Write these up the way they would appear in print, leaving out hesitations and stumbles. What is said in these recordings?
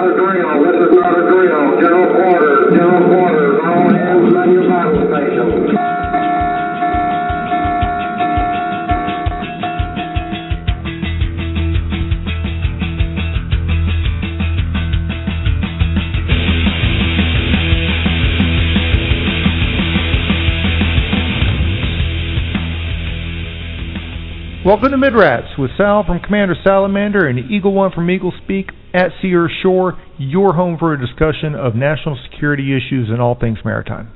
not a drill. This is not a drill. General quarters. General quarters. All hands at your battle stations. Welcome to Midrats with Sal from Commander Salamander and Eagle One from Eagle Speak at Sea or Shore, your home for a discussion of national security issues and all things maritime.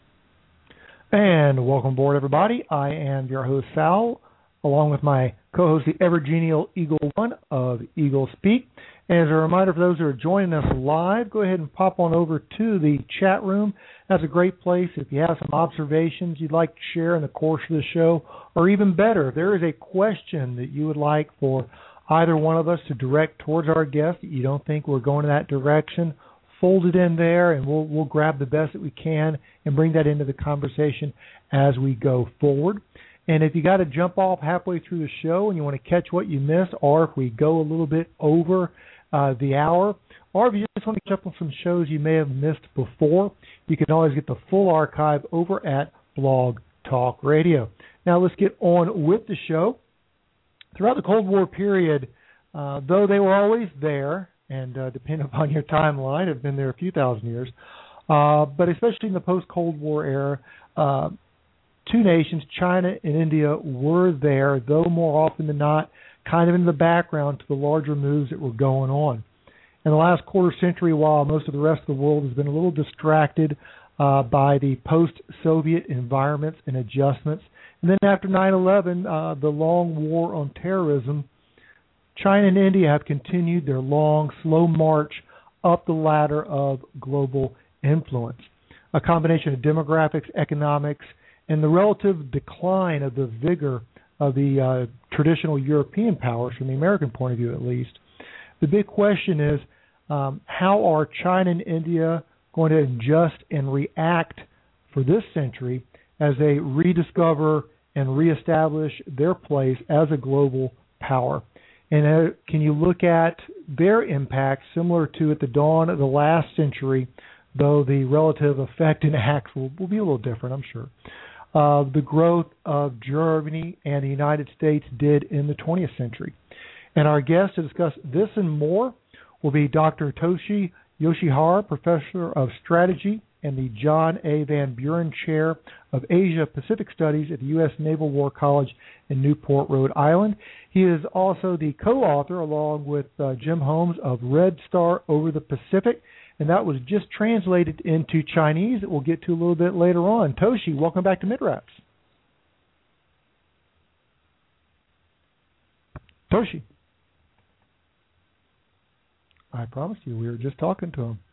And welcome aboard, everybody. I am your host, Sal, along with my co-host, the ever-genial Eagle One of Eagle Speak. And as a reminder for those who are joining us live, go ahead and pop on over to the chat room. That's a great place if you have some observations you'd like to share in the course of the show, or even better, if there is a question that you would like for either one of us to direct towards our guest that you don't think we're going in that direction, fold it in there and we'll grab the best that we can and bring that into the conversation as we go forward. And if you got to jump off halfway through the show and you want to catch what you missed, or if we go a little bit over the hour, or if you just want to catch up on some shows you may have missed before, you can always get the full archive over at Blog Talk Radio. Now let's get on with the show. Throughout the Cold War period, though they were always there, and depending upon your timeline, have been there a few thousand years, but especially in the post-Cold War era, two nations, China and India, were there, though more often than not, kind of in the background to the larger moves that were going on. In the last quarter century, while most of the rest of the world has been a little distracted by the post-Soviet environments and adjustments, and then after 9/11, the long war on terrorism, China and India have continued their long, slow march up the ladder of global influence. A combination of demographics, economics, and the relative decline of the vigor of the traditional European powers, from the American point of view at least. The big question is, how are China and India going to adjust and react for this century as they rediscover and reestablish their place as a global power? And can you look at their impact similar to at the dawn of the last century, though the relative effect and acts will be a little different, I'm sure, the growth of Germany and the United States did in the 20th century. And our guest to discuss this and more will be Dr. Toshi Yoshihara, Professor of Strategy and the John A. Van Buren Chair of Asia-Pacific Studies at the U.S. Naval War College in Newport, Rhode Island. He is also the co-author, along with Jim Holmes, of Red Star Over the Pacific, and that was just translated into Chinese that we'll get to a little bit later on. Toshi, welcome back to Midrats. Toshi. I promised you we were just talking to him.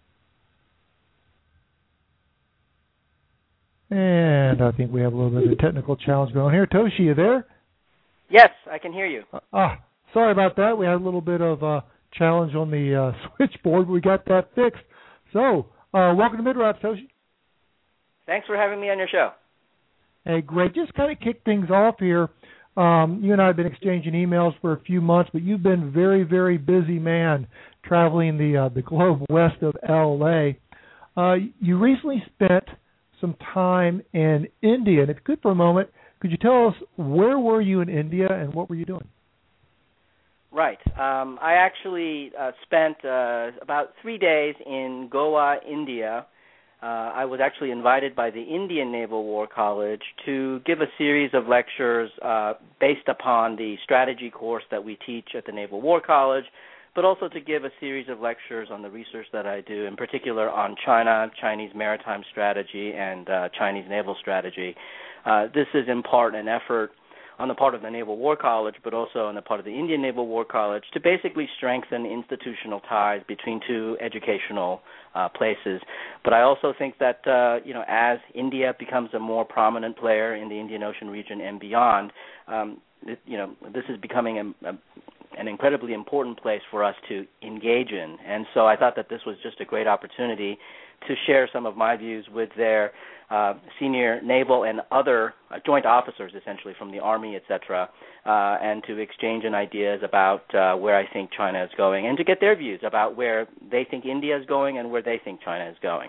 And I think we have a little bit of a technical challenge going here. Toshi, you there? Yes, I can hear you. Sorry about that. We had a little bit of a challenge on the switchboard, but we got that fixed. So, welcome to Midrats, Toshi. Thanks for having me on your show. Hey, great. Just kind of kick things off here. You and I have been exchanging emails for a few months, but you've been very, very busy man traveling the globe west of L.A. You recently spent some time in India, and if you could for a moment, could you tell us where were you in India and what were you doing? Right. I actually spent about 3 days in Goa, India. I was actually invited by the Indian Naval War College to give a series of lectures based upon the strategy course that we teach at the Naval War College, but also to give a series of lectures on the research that I do, in particular on China, Chinese maritime strategy, and Chinese naval strategy. This is in part an effort on the part of the Naval War College, but also on the part of the Indian Naval War College, to basically strengthen institutional ties between two educational places. But I also think that, as India becomes a more prominent player in the Indian Ocean region and beyond, this is becoming an incredibly important place for us to engage in. And so I thought that this was just a great opportunity to share some of my views with their senior naval and other joint officers, essentially, from the Army, et cetera, and to exchange ideas about where I think China is going, and to get their views about where they think India is going and where they think China is going.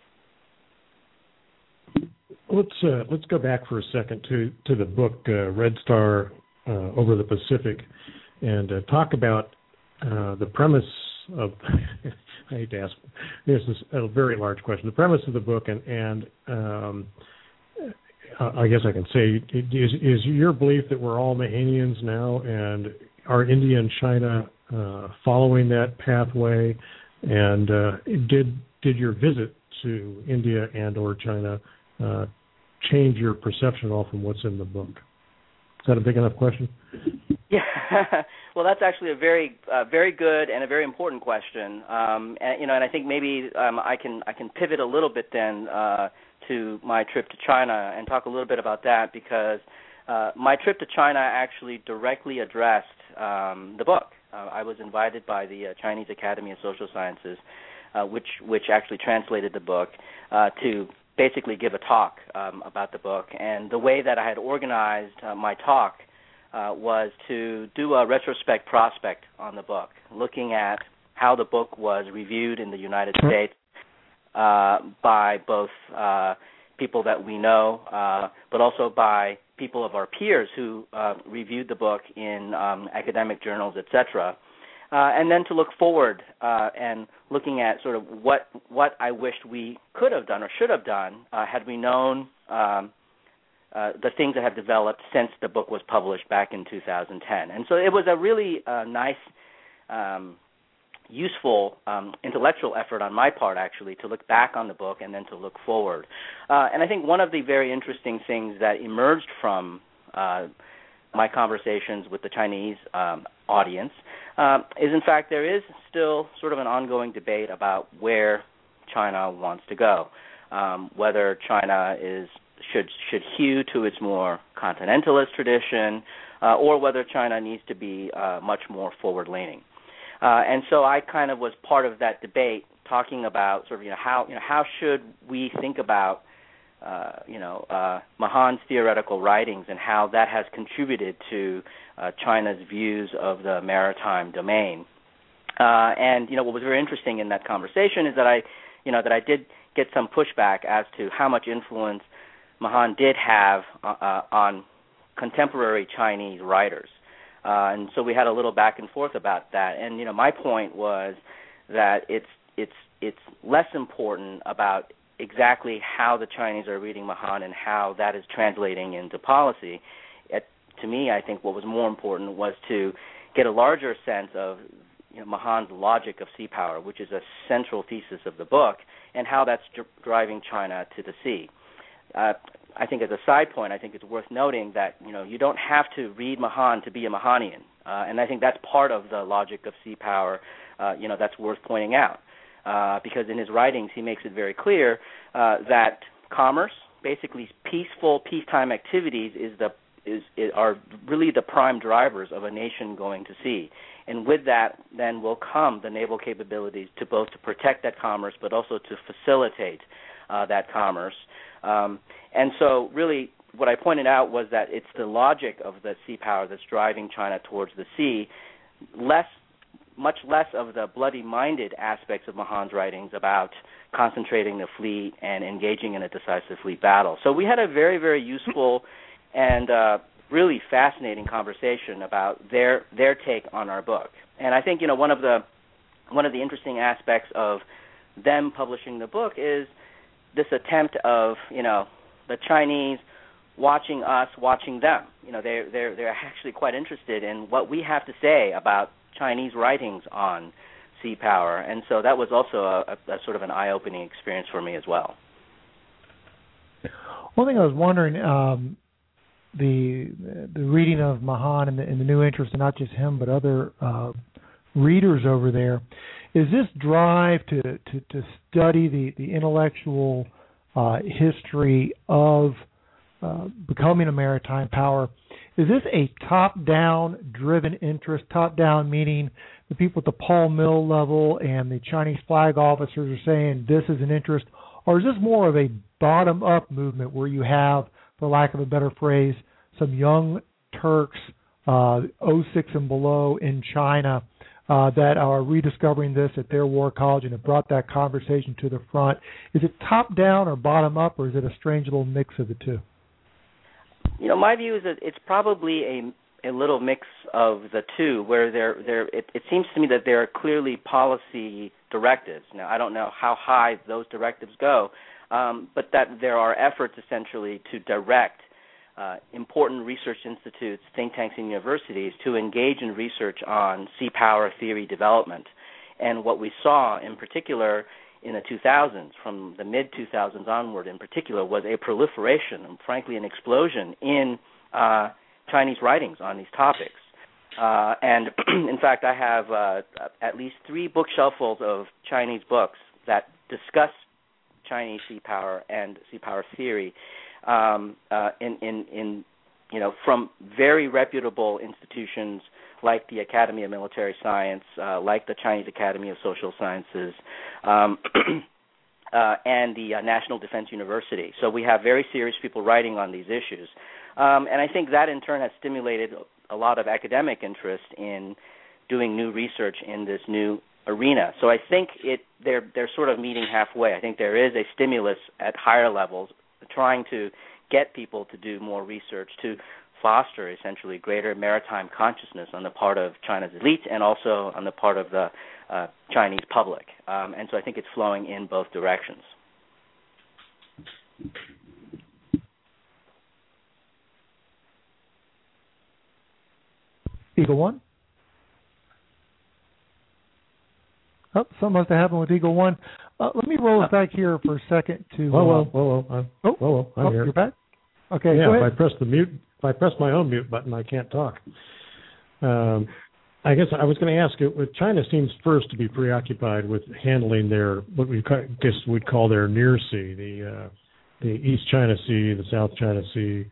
Let's go back for a second to the book Red Star Over the Pacific, and talk about the premise of. I hate to ask. This is a very large question. The premise of the book, and I guess I can say, is your belief that we're all Mahanians now, and are India and China following that pathway? And did your visit to India and or China change your perception at all from what's in the book? Is that a big enough question? Yeah, well, that's actually a very good and a very important question. And I think maybe I can pivot a little bit then to my trip to China and talk a little bit about that, because my trip to China actually directly addressed the book. I was invited by the Chinese Academy of Social Sciences, which actually translated the book, to basically give a talk about the book. And the way that I had organized my talk was to do a retrospect prospect on the book, looking at how the book was reviewed in the United States by both people that we know, but also by people of our peers who reviewed the book in academic journals, etc. And then to look forward and looking at sort of what I wished we could have done or should have done had we known the things that have developed since the book was published back in 2010. And so it was a really nice, useful intellectual effort on my part, actually, to look back on the book and then to look forward. And I think one of the very interesting things that emerged from my conversations with the Chinese audience is, in fact, there is still sort of an ongoing debate about where China wants to go, whether China should hew to its more continentalist tradition, or whether China needs to be much more forward-leaning. And so I kind of was part of that debate, talking about sort of how should we think about Mahan's theoretical writings and how that has contributed to China's views of the maritime domain. And what was very interesting in that conversation is that I did get some pushback as to how much influence Mahan did have on contemporary Chinese writers. And so we had a little back and forth about that. And my point was that it's less important about exactly how the Chinese are reading Mahan and how that is translating into policy. To me, I think what was more important was to get a larger sense of Mahan's logic of sea power, which is a central thesis of the book, and how that's driving China to the sea. I think as a side point, I think it's worth noting that you don't have to read Mahan to be a Mahanian, and I think that's part of the logic of sea power. That's worth pointing out, because in his writings he makes it very clear that commerce, basically peaceful peacetime activities, are really the prime drivers of a nation going to sea. And with that, then will come the naval capabilities to both to protect that commerce, but also to facilitate that commerce. And so really what I pointed out was that it's the logic of the sea power that's driving China towards the sea, much less of the bloody-minded aspects of Mahan's writings about concentrating the fleet and engaging in a decisive fleet battle. So we had a very, very useful and really fascinating conversation about their take on our book. And I think one of the interesting aspects of them publishing the book is this attempt of the Chinese watching us, watching them. They're actually quite interested in what we have to say about Chinese writings on sea power, and so that was also a sort of an eye-opening experience for me as well. One thing I was wondering, the reading of Mahan and the new interest in not just him but other readers over there, is this drive to study the intellectual history of becoming a maritime power, is this a top-down driven interest? Top-down meaning the people at the Paul Mill level and the Chinese flag officers are saying this is an interest, or is this more of a bottom-up movement where you have, for lack of a better phrase, some young Turks 06 and below in China that are rediscovering this at their war college and have brought that conversation to the front. Is it top down or bottom up, or is it a strange little mix of the two? My view is that it's probably a little mix of the two, where it seems to me that there are clearly policy directives. Now, I don't know how high those directives go, but that there are efforts essentially to direct important research institutes, think tanks, and universities to engage in research on sea power theory development. And what we saw in particular in the 2000s, from the mid-2000s onward in particular, was a proliferation and, frankly, an explosion in Chinese writings on these topics. And, in fact, I have at least 3 bookshelffuls of Chinese books that discuss Chinese sea power and sea power theory from very reputable institutions like the Academy of Military Science, like the Chinese Academy of Social Sciences, and the National Defense University. So we have very serious people writing on these issues. And I think that in turn has stimulated a lot of academic interest in doing new research in this new arena. So I think they're sort of meeting halfway. I think there is a stimulus at higher levels trying to get people to do more research, to foster essentially greater maritime consciousness on the part of China's elite and also on the part of the Chinese public. And so I think it's flowing in both directions. Eagle One? Oh, something must have happened with Eagle One. Let me roll it back here for a second to... Whoa, I'm here. You're back? Okay, yeah, go ahead. If I press my own mute button, I can't talk. I guess I was going to ask you, China seems first to be preoccupied with handling their, what we guess we'd call their near sea, the East China Sea, the South China Sea.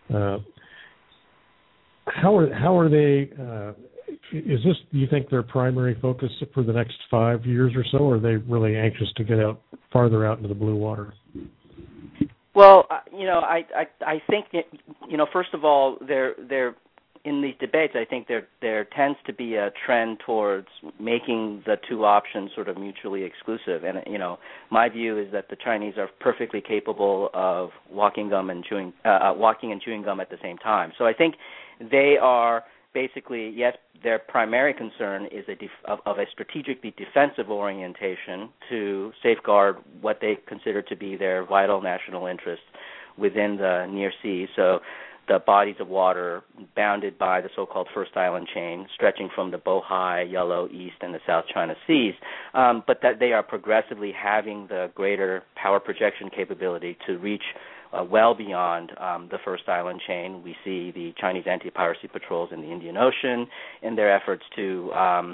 How are they, is this, do you think, their primary focus for the next 5 years or so, or are they really anxious to get farther out into the blue water? Well, I think that, first of all, they're in these debates. I think there tends to be a trend towards making the two options sort of mutually exclusive. And my view is that the Chinese are perfectly capable of walking and chewing gum at the same time. So I think they are basically, yes, their primary concern is of a strategically defensive orientation to safeguard what they consider to be their vital national interests within the near sea. So the bodies of water bounded by the so-called First Island chain, stretching from the Bohai, Yellow, East, and the South China Seas, but that they are progressively having the greater power projection capability to reach well beyond the First Island chain. We see the Chinese anti-piracy patrols in the Indian Ocean in their efforts to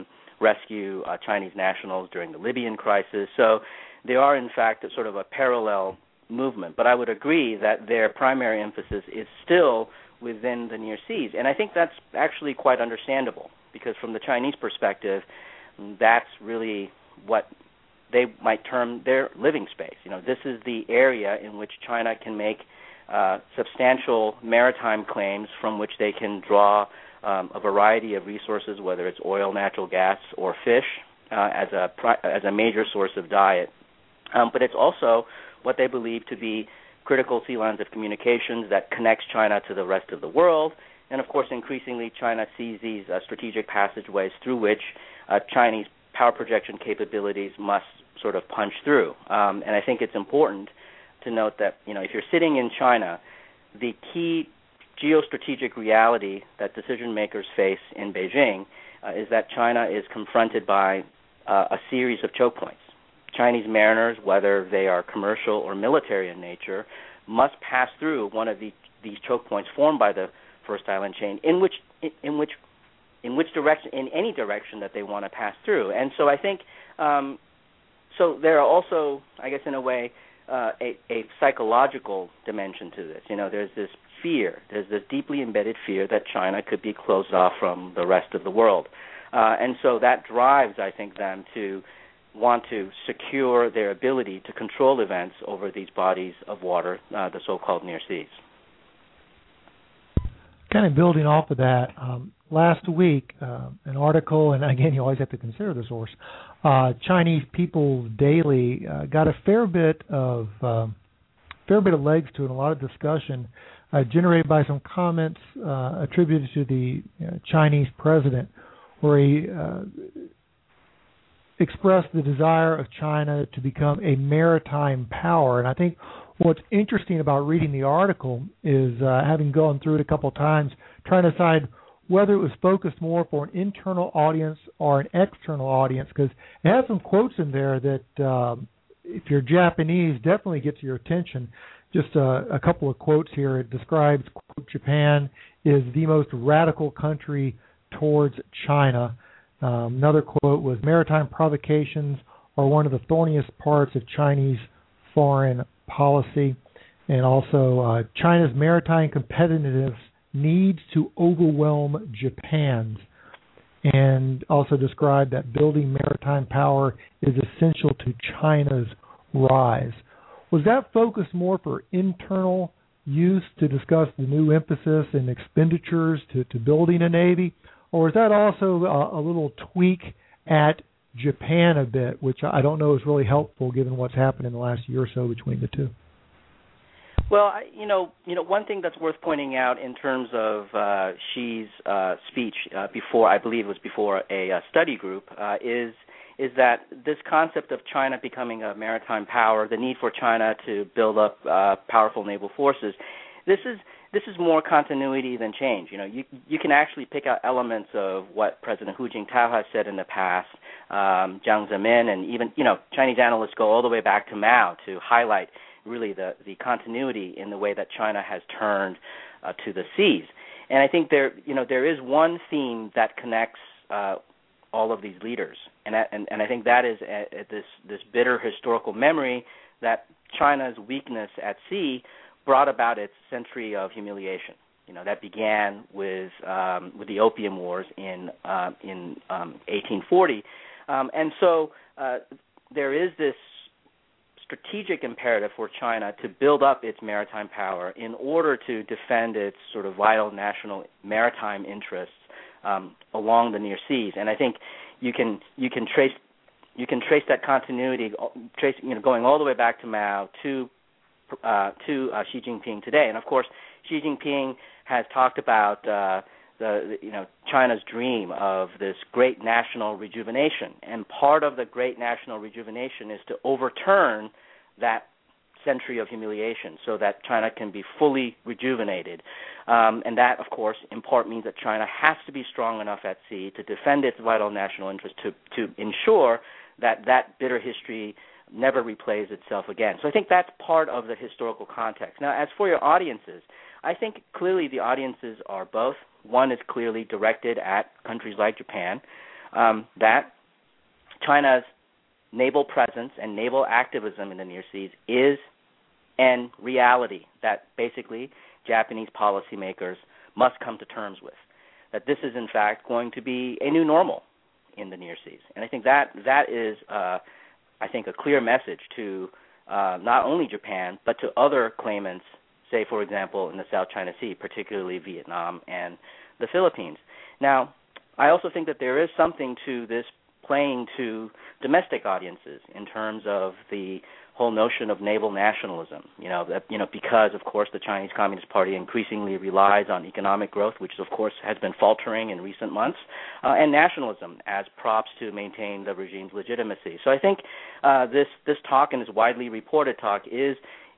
rescue Chinese nationals during the Libyan crisis. So they are, in fact, sort of a parallel movement. But I would agree that their primary emphasis is still within the near seas. And I think that's actually quite understandable, because from the Chinese perspective, that's really what they might term their living space. This is the area in which China can make substantial maritime claims from which they can draw a variety of resources, whether it's oil, natural gas, or fish, as a major source of diet. But it's also what they believe to be critical sea lines of communications that connects China to the rest of the world. And, of course, increasingly China sees these strategic passageways through which Chinese power projection capabilities must sort of punch through. And I think it's important to note that, if you're sitting in China, the key geostrategic reality that decision makers face in Beijing is that China is confronted by a series of choke points. Chinese mariners, whether they are commercial or military in nature, must pass through one of these choke points formed by the First Island chain, in which direction, in any direction that they want to pass through. And so I think, so there are also, I guess in a way, a psychological dimension to this. There's this fear, there's this deeply embedded fear that China could be closed off from the rest of the world. And so that drives, I think, them to want to secure their ability to control events over these bodies of water, the so-called near seas. Kind of building off of that, last week, an article, and again, you always have to consider the source. Chinese People's Daily got a fair bit of legs to it, and a lot of discussion generated by some comments attributed to the Chinese president, where he expressed the desire of China to become a maritime power. And I think what's interesting about reading the article is, having gone through it a couple of times, trying to decide whether it was focused more for an internal audience or an external audience, because it has some quotes in there that, if you're Japanese, definitely gets your attention. Just a couple of quotes here. It describes, quote, Japan is the most radical country towards China. Another quote was, maritime provocations are one of the thorniest parts of Chinese foreign policy. And also, China's maritime competitiveness needs to overwhelm Japan's. And also described that building maritime power is essential to China's rise. Was that focused more for internal use to discuss the new emphasis and expenditures to building a Navy? Or is that also a little tweak at Japan a bit, which I don't know is really helpful given what's happened in the last year or so between the two? Well, one thing that's worth pointing out in terms of Xi's speech before, I believe it was before a study group, is that this concept of China becoming a maritime power, the need for China to build up powerful naval forces, this is more continuity than change. You can actually pick out elements of what President Hu Jintao has said in the past, Jiang Zemin, and even Chinese analysts go all the way back to Mao to highlight really the continuity in the way that China has turned to the seas. And I think there is one theme that connects all of these leaders, and I think that is this bitter historical memory that China's weakness at sea brought about its century of humiliation. That began with the Opium Wars in 1840, and so there is this strategic imperative for China to build up its maritime power in order to defend its sort of vital national maritime interests along the near seas. And I think you can trace that continuity, going all the way back to Mao to Xi Jinping today. And of course, Xi Jinping has talked about China's dream of this great national rejuvenation, and part of the great national rejuvenation is to overturn that century of humiliation so that China can be fully rejuvenated. And that, of course, in part means that China has to be strong enough at sea to defend its vital national interest to ensure that bitter history never replays itself again. So I think that's part of the historical context. Now, as for your audiences, I think clearly the audiences are both. One is clearly directed at countries like Japan, that China's naval presence and naval activism in the near seas is a reality that basically Japanese policymakers must come to terms with, that this is in fact going to be a new normal in the near seas. And I think that is, I think, a clear message to not only Japan, but to other claimants, say, for example, in the South China Sea, particularly Vietnam and the Philippines. Now, I also think that there is something to this playing to domestic audiences in terms of the whole notion of naval nationalism, because, of course, the Chinese Communist Party increasingly relies on economic growth, which, of course, has been faltering in recent months, and nationalism as props to maintain the regime's legitimacy. So I think this talk and this widely reported talk is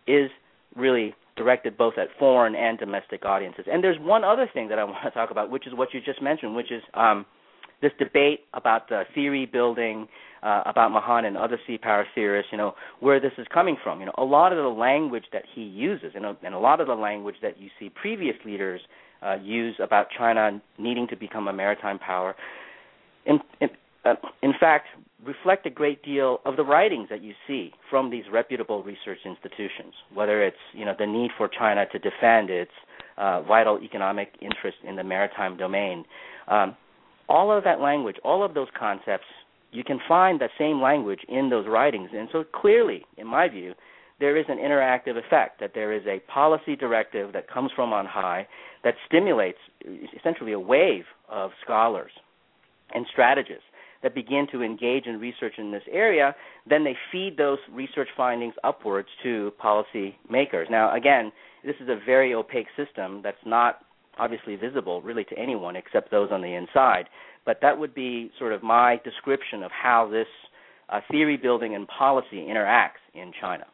really directed both at foreign and domestic audiences. And there's one other thing that I want to talk about, which is what you just mentioned, which is this debate about the theory building, about Mahan and other sea power theorists, where this is coming from. A lot of the language that he uses, and a lot of the language that you see previous leaders use about China needing to become a maritime power, in fact, reflect a great deal of the writings that you see from these reputable research institutions, whether it's the need for China to defend its vital economic interest in the maritime domain. All of that language, all of those concepts, you can find that same language in those writings. And so clearly, in my view, there is an interactive effect, that there is a policy directive that comes from on high that stimulates essentially a wave of scholars and strategists that begin to engage in research in this area. Then they feed those research findings upwards to policy makers. Now, again, this is a very opaque system that's not obviously visible really to anyone except those on the inside. But that would be sort of my description of how this theory building and policy interacts in China.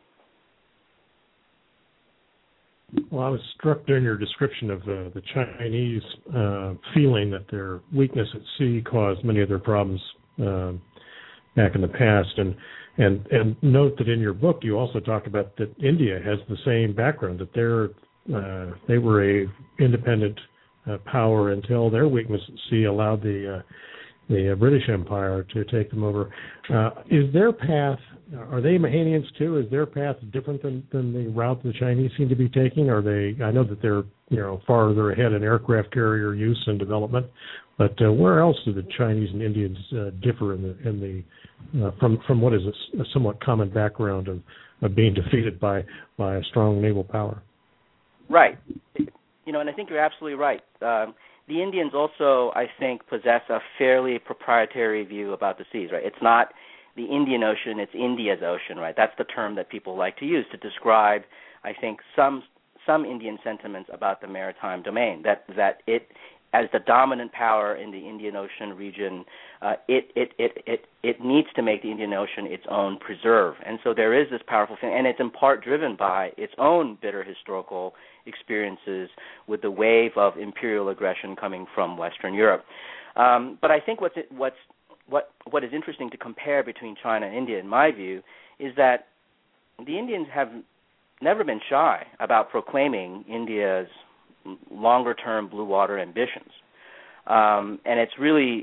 Well, I was struck during your description of the Chinese feeling that their weakness at sea caused many of their problems back in the past, and note that in your book you also talk about that India has the same background, that they were a independent power until their weakness at sea allowed the British Empire to take them over. Is their path? Are they Mahanians too? Is their path different than the route the Chinese seem to be taking? Are they? I know that they're farther ahead in aircraft carrier use and development, but where else do the Chinese and Indians differ from what is a somewhat common background of being defeated by a strong naval power? Right. And I think you're absolutely right. The Indians also, I think, possess a fairly proprietary view about the seas, right? It's not the Indian Ocean, it's India's ocean, right? That's the term that people like to use to describe, I think, some Indian sentiments about the maritime domain, that it, as the dominant power in the Indian Ocean region, it needs to make the Indian Ocean its own preserve. And so there is this powerful thing, and it's in part driven by its own bitter historical experiences with the wave of imperial aggression coming from Western Europe. But I think what is interesting to compare between China and India, in my view, is that the Indians have never been shy about proclaiming India's longer-term blue water ambitions, and it's really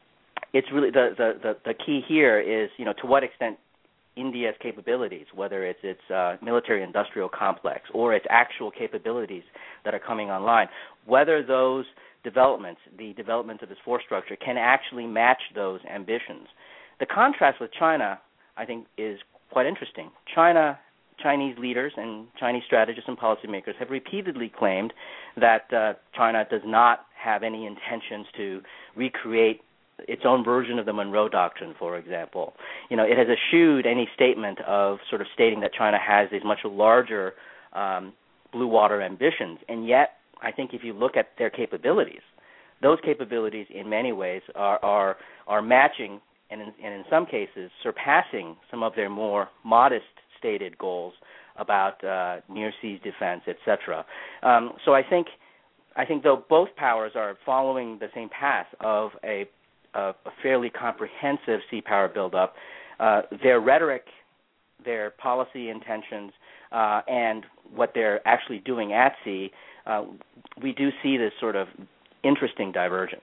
the key here is to what extent India's capabilities, whether it's its military-industrial complex or its actual capabilities that are coming online, whether those developments, the development of its force structure, can actually match those ambitions. The contrast with China, I think, is quite interesting. Chinese leaders and Chinese strategists and policymakers have repeatedly claimed that China does not have any intentions to recreate its own version of the Monroe Doctrine, for example. It has eschewed any statement of sort of stating that China has these much larger blue water ambitions. And yet, I think if you look at their capabilities, those capabilities in many ways are matching and in some cases surpassing some of their more modest stated goals about near seas defense, etc. So I think though both powers are following the same path of a fairly comprehensive sea power buildup, their rhetoric, their policy intentions, and what they're actually doing at sea, we do see this sort of interesting divergence.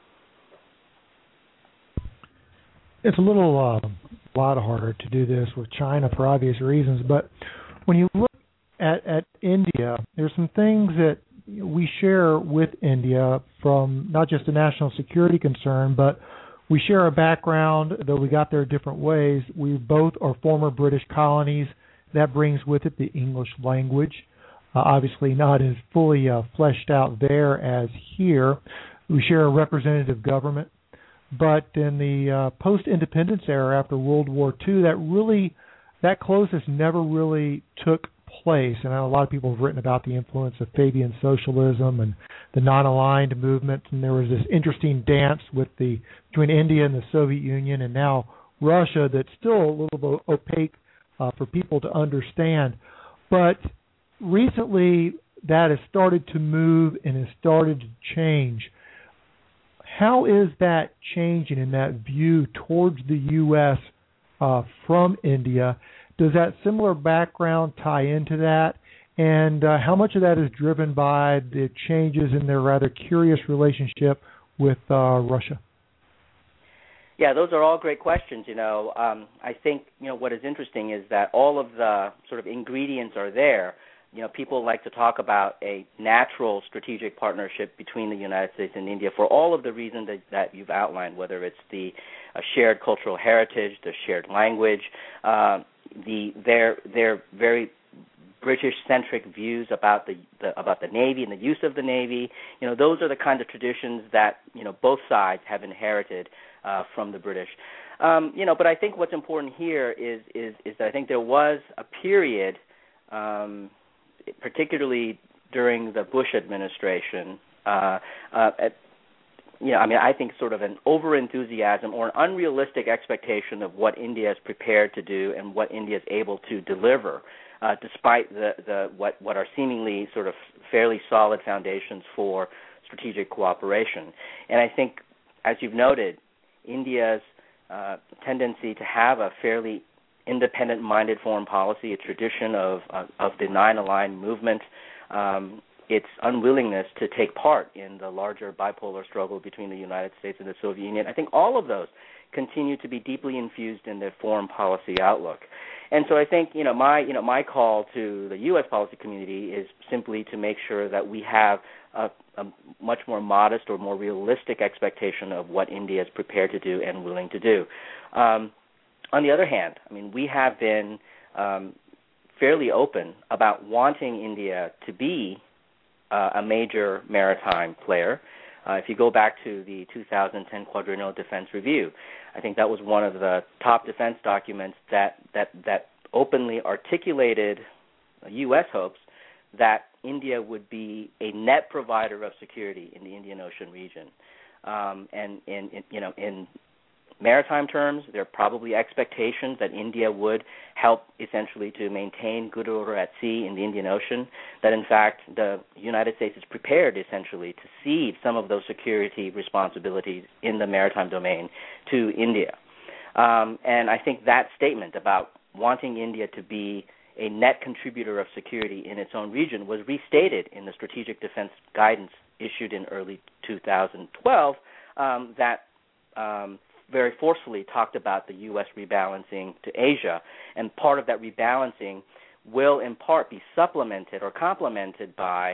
It's a lot harder to do this with China for obvious reasons, but when you look at India, there's some things that we share with India from not just a national security concern, but we share a background, though we got there different ways. We both are former British colonies. That brings with it the English language, obviously not as fully fleshed out there as here. We share a representative government. But in the post-independence era after World War II, that closeness never really took place. And a lot of people have written about the influence of Fabian socialism and the non-aligned movement. And there was this interesting dance between India and the Soviet Union, and now Russia, that's still a little bit opaque for people to understand. But recently, that has started to move and has started to change. How is that changing in that view towards the U.S. From India? Does that similar background tie into that? And how much of that is driven by the changes in their rather curious relationship with Russia? Yeah, those are all great questions. I think what is interesting is that all of the sort of ingredients are there. People like to talk about a natural strategic partnership between the United States and India for all of the reasons that you've outlined, whether it's the shared cultural heritage, the shared language, their very British-centric views about the Navy and the use of the Navy. Those are the kinds of traditions that both sides have inherited from the British. But I think what's important here is that I think there was a period, particularly during the Bush administration, I think sort of an over-enthusiasm or an unrealistic expectation of what India is prepared to do and what India is able to deliver, despite what are seemingly sort of fairly solid foundations for strategic cooperation. And I think, as you've noted, India's tendency to have a fairly independent-minded foreign policy, a tradition of the Nine-Aligned movement, its unwillingness to take part in the larger bipolar struggle between the United States and the Soviet Union, I think all of those continue to be deeply infused in their foreign policy outlook. And so I think my call to the U.S. policy community is simply to make sure that we have a much more modest or more realistic expectation of what India is prepared to do and willing to do. On the other hand, we have been fairly open about wanting India to be a major maritime player. If you go back to the 2010 Quadrennial Defense Review, I think that was one of the top defense documents that openly articulated U.S. hopes that India would be a net provider of security in the Indian Ocean region. And in maritime terms, there are probably expectations that India would help essentially to maintain good order at sea in the Indian Ocean, that in fact the United States is prepared essentially to cede some of those security responsibilities in the maritime domain to India. And I think that statement about wanting India to be a net contributor of security in its own region was restated in the Strategic Defense Guidance issued in early 2012 that very forcefully talked about the U.S. rebalancing to Asia, and part of that rebalancing will in part be supplemented or complemented by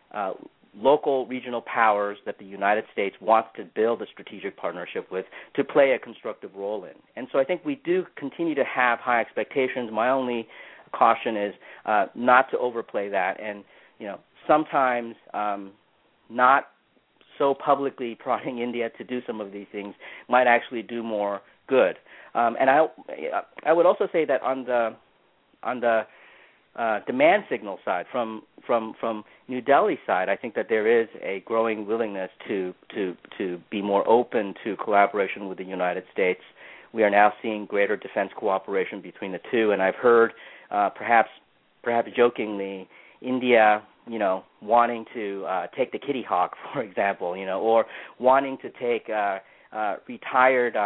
local regional powers that the United States wants to build a strategic partnership with to play a constructive role in. And so I think we do continue to have high expectations. My only caution is not to overplay that, and sometimes not so publicly prodding India to do some of these things might actually do more good. And I would also say that on the demand signal side, from New Delhi side, I think that there is a growing willingness to be more open to collaboration with the United States. We are now seeing greater defense cooperation between the two, and I've heard perhaps jokingly, India wanting to take the Kitty Hawk, for example, or wanting to take retired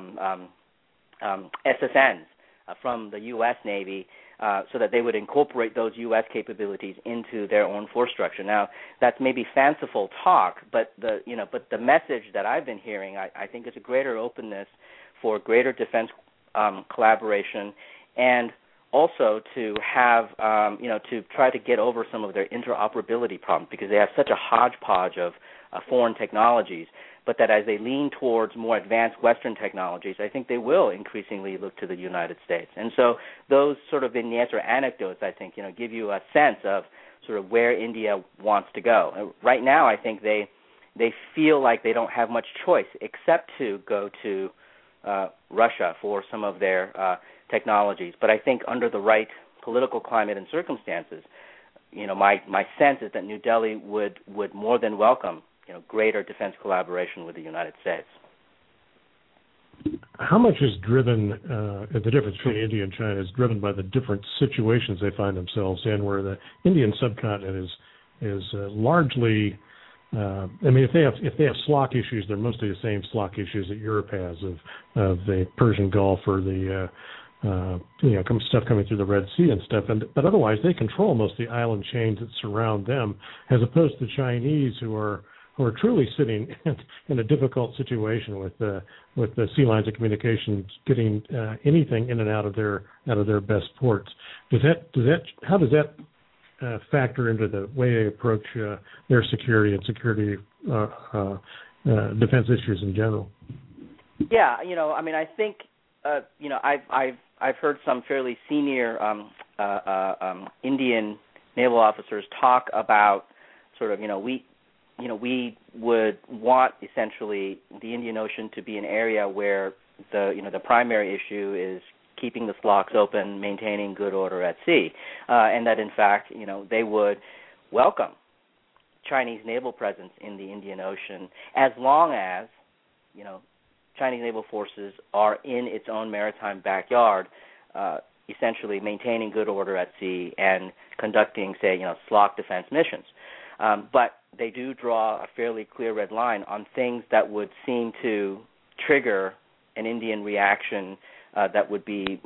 SSNs from the U.S. Navy so that they would incorporate those U.S. capabilities into their own force structure. Now, that's maybe fanciful talk, but the message that I've been hearing, I think, is a greater openness for greater defense collaboration, and also to have, to try to get over some of their interoperability problems, because they have such a hodgepodge of foreign technologies, but that as they lean towards more advanced Western technologies, I think they will increasingly look to the United States. And so those sort of vignettes or anecdotes, I think, give you a sense of sort of where India wants to go. Right now, I think they feel like they don't have much choice except to go to Russia for some of their technologies. But I think under the right political climate and circumstances, my sense is that New Delhi would more than welcome greater defense collaboration with the United States. How much is driven, the difference between India and China is driven by the different situations they find themselves in, where the Indian subcontinent is largely, if they have SLOC issues, they're mostly the same SLOC issues that Europe has of the Persian Gulf or the stuff coming through the Red Sea and stuff. But otherwise, they control most of the island chains that surround them, as opposed to the Chinese, who are truly sitting in a difficult situation with the sea lines of communication, getting anything in and out of their best ports. How does that factor into the way they approach their security and security defense issues in general? Yeah, I think I've heard some fairly senior Indian naval officers talk about sort of, we would want essentially the Indian Ocean to be an area where the primary issue is keeping the slocks open, maintaining good order at sea, and that in fact, they would welcome Chinese naval presence in the Indian Ocean as long as, Chinese naval forces are in its own maritime backyard, essentially maintaining good order at sea and conducting, say, SLOC defense missions. But they do draw a fairly clear red line on things that would seem to trigger an Indian reaction that would be,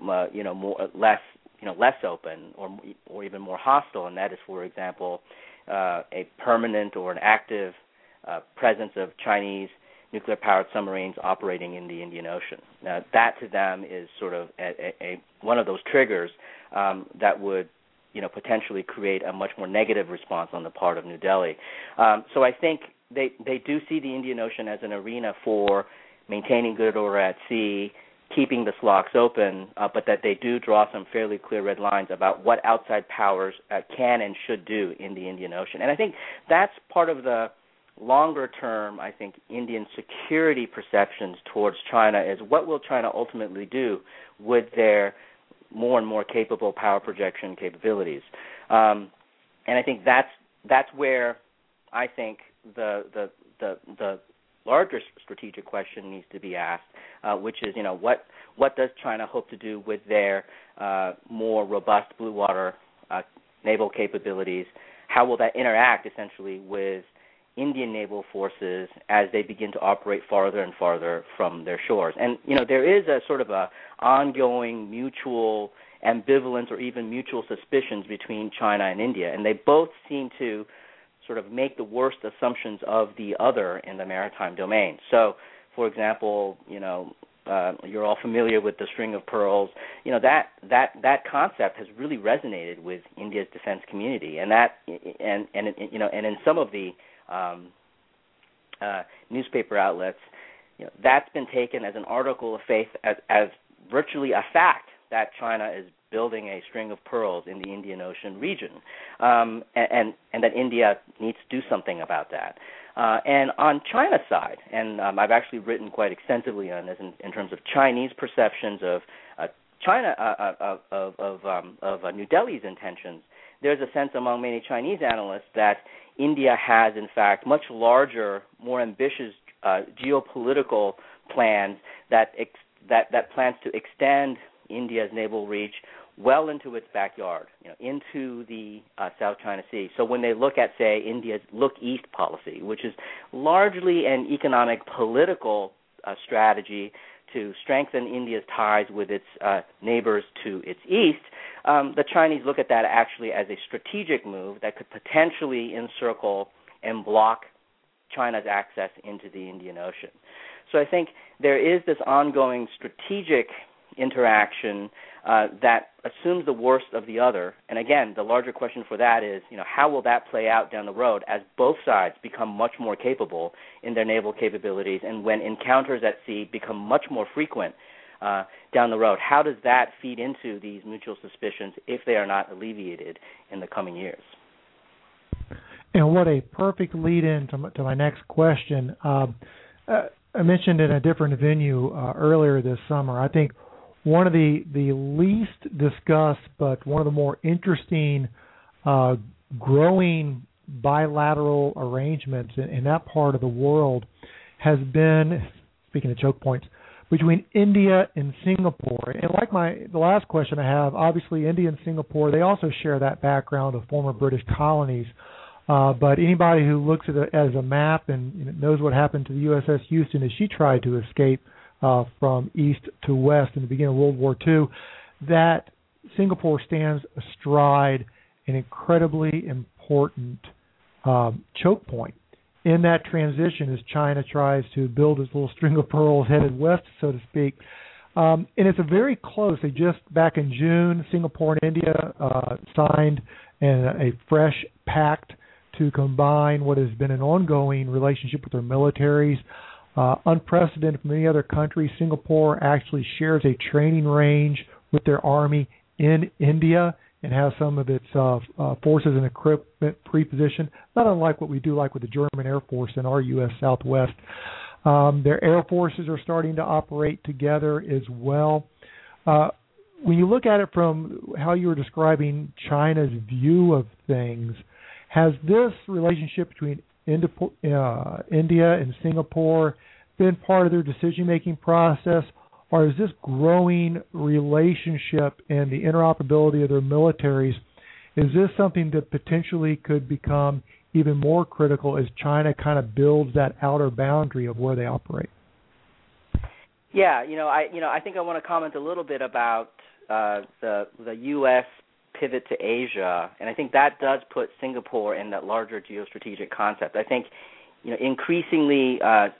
less open or even more hostile, and that is, for example, a permanent or an active presence of Chinese nuclear-powered submarines operating in the Indian Ocean. Now, that to them is sort of a one of those triggers that would, potentially create a much more negative response on the part of New Delhi. So I think they do see the Indian Ocean as an arena for maintaining good order at sea, keeping the SLOCs open, but that they do draw some fairly clear red lines about what outside powers can and should do in the Indian Ocean. And I think that's part of the longer term, I think, Indian security perceptions towards China is what will China ultimately do with their more and more capable power projection capabilities. And I think that's where I think the larger strategic question needs to be asked, which is, what does China hope to do with their more robust blue water naval capabilities? How will that interact essentially with Indian naval forces as they begin to operate farther and farther from their shores? And, there is a sort of a ongoing mutual ambivalence or even mutual suspicions between China and India, and they both seem to sort of make the worst assumptions of the other in the maritime domain. So, for example, you're all familiar with the string of pearls. That concept has really resonated with India's defense community, and in some of the newspaper outlets, that's been taken as an article of faith, as virtually a fact that China is building a string of pearls in the Indian Ocean region, and that India needs to do something about that. And on China's side, and I've actually written quite extensively on this in terms of Chinese perceptions of of New Delhi's intentions. There's a sense among many Chinese analysts that India has, in fact, much larger, more ambitious geopolitical plans that plans to extend India's naval reach well into its backyard, into the South China Sea. So when they look at, say, India's Look East policy, which is largely an economic political strategy to strengthen India's ties with its neighbors to its east, the Chinese look at that actually as a strategic move that could potentially encircle and block China's access into the Indian Ocean. So I think there is this ongoing strategic interaction that assumes the worst of the other. And again, the larger question for that is, how will that play out down the road as both sides become much more capable in their naval capabilities, and when encounters at sea become much more frequent down the road? How does that feed into these mutual suspicions if they are not alleviated in the coming years? And what a perfect lead-in to my next question. I mentioned in a different venue earlier this summer, I think one of the least discussed but one of the more interesting growing bilateral arrangements in that part of the world has been, speaking of choke points, between India and Singapore. And like the last question I have, obviously India and Singapore, they also share that background of former British colonies. But anybody who looks at it as a map and knows what happened to the USS Houston as she tried to escape from east to west in the beginning of World War II, that Singapore stands astride an incredibly important choke point in that transition as China tries to build its little string of pearls headed west, so to speak. And it's a very close. They just, back in June, Singapore and India signed a fresh pact to combine what has been an ongoing relationship with their militaries. Unprecedented from any other country, Singapore actually shares a training range with their army in India and has some of its forces and equipment pre-positioned, not unlike what we do like with the German Air Force in our U.S. Southwest. Their air forces are starting to operate together as well. When you look at it from how you were describing China's view of things, has this relationship between India and Singapore been part of their decision-making process, or is this growing relationship and the interoperability of their militaries, is this something that potentially could become even more critical as China kind of builds that outer boundary of where they operate? Yeah, I think I want to comment a little bit about the U.S. pivot to Asia, and I think that does put Singapore in that larger geostrategic concept. I think, increasingly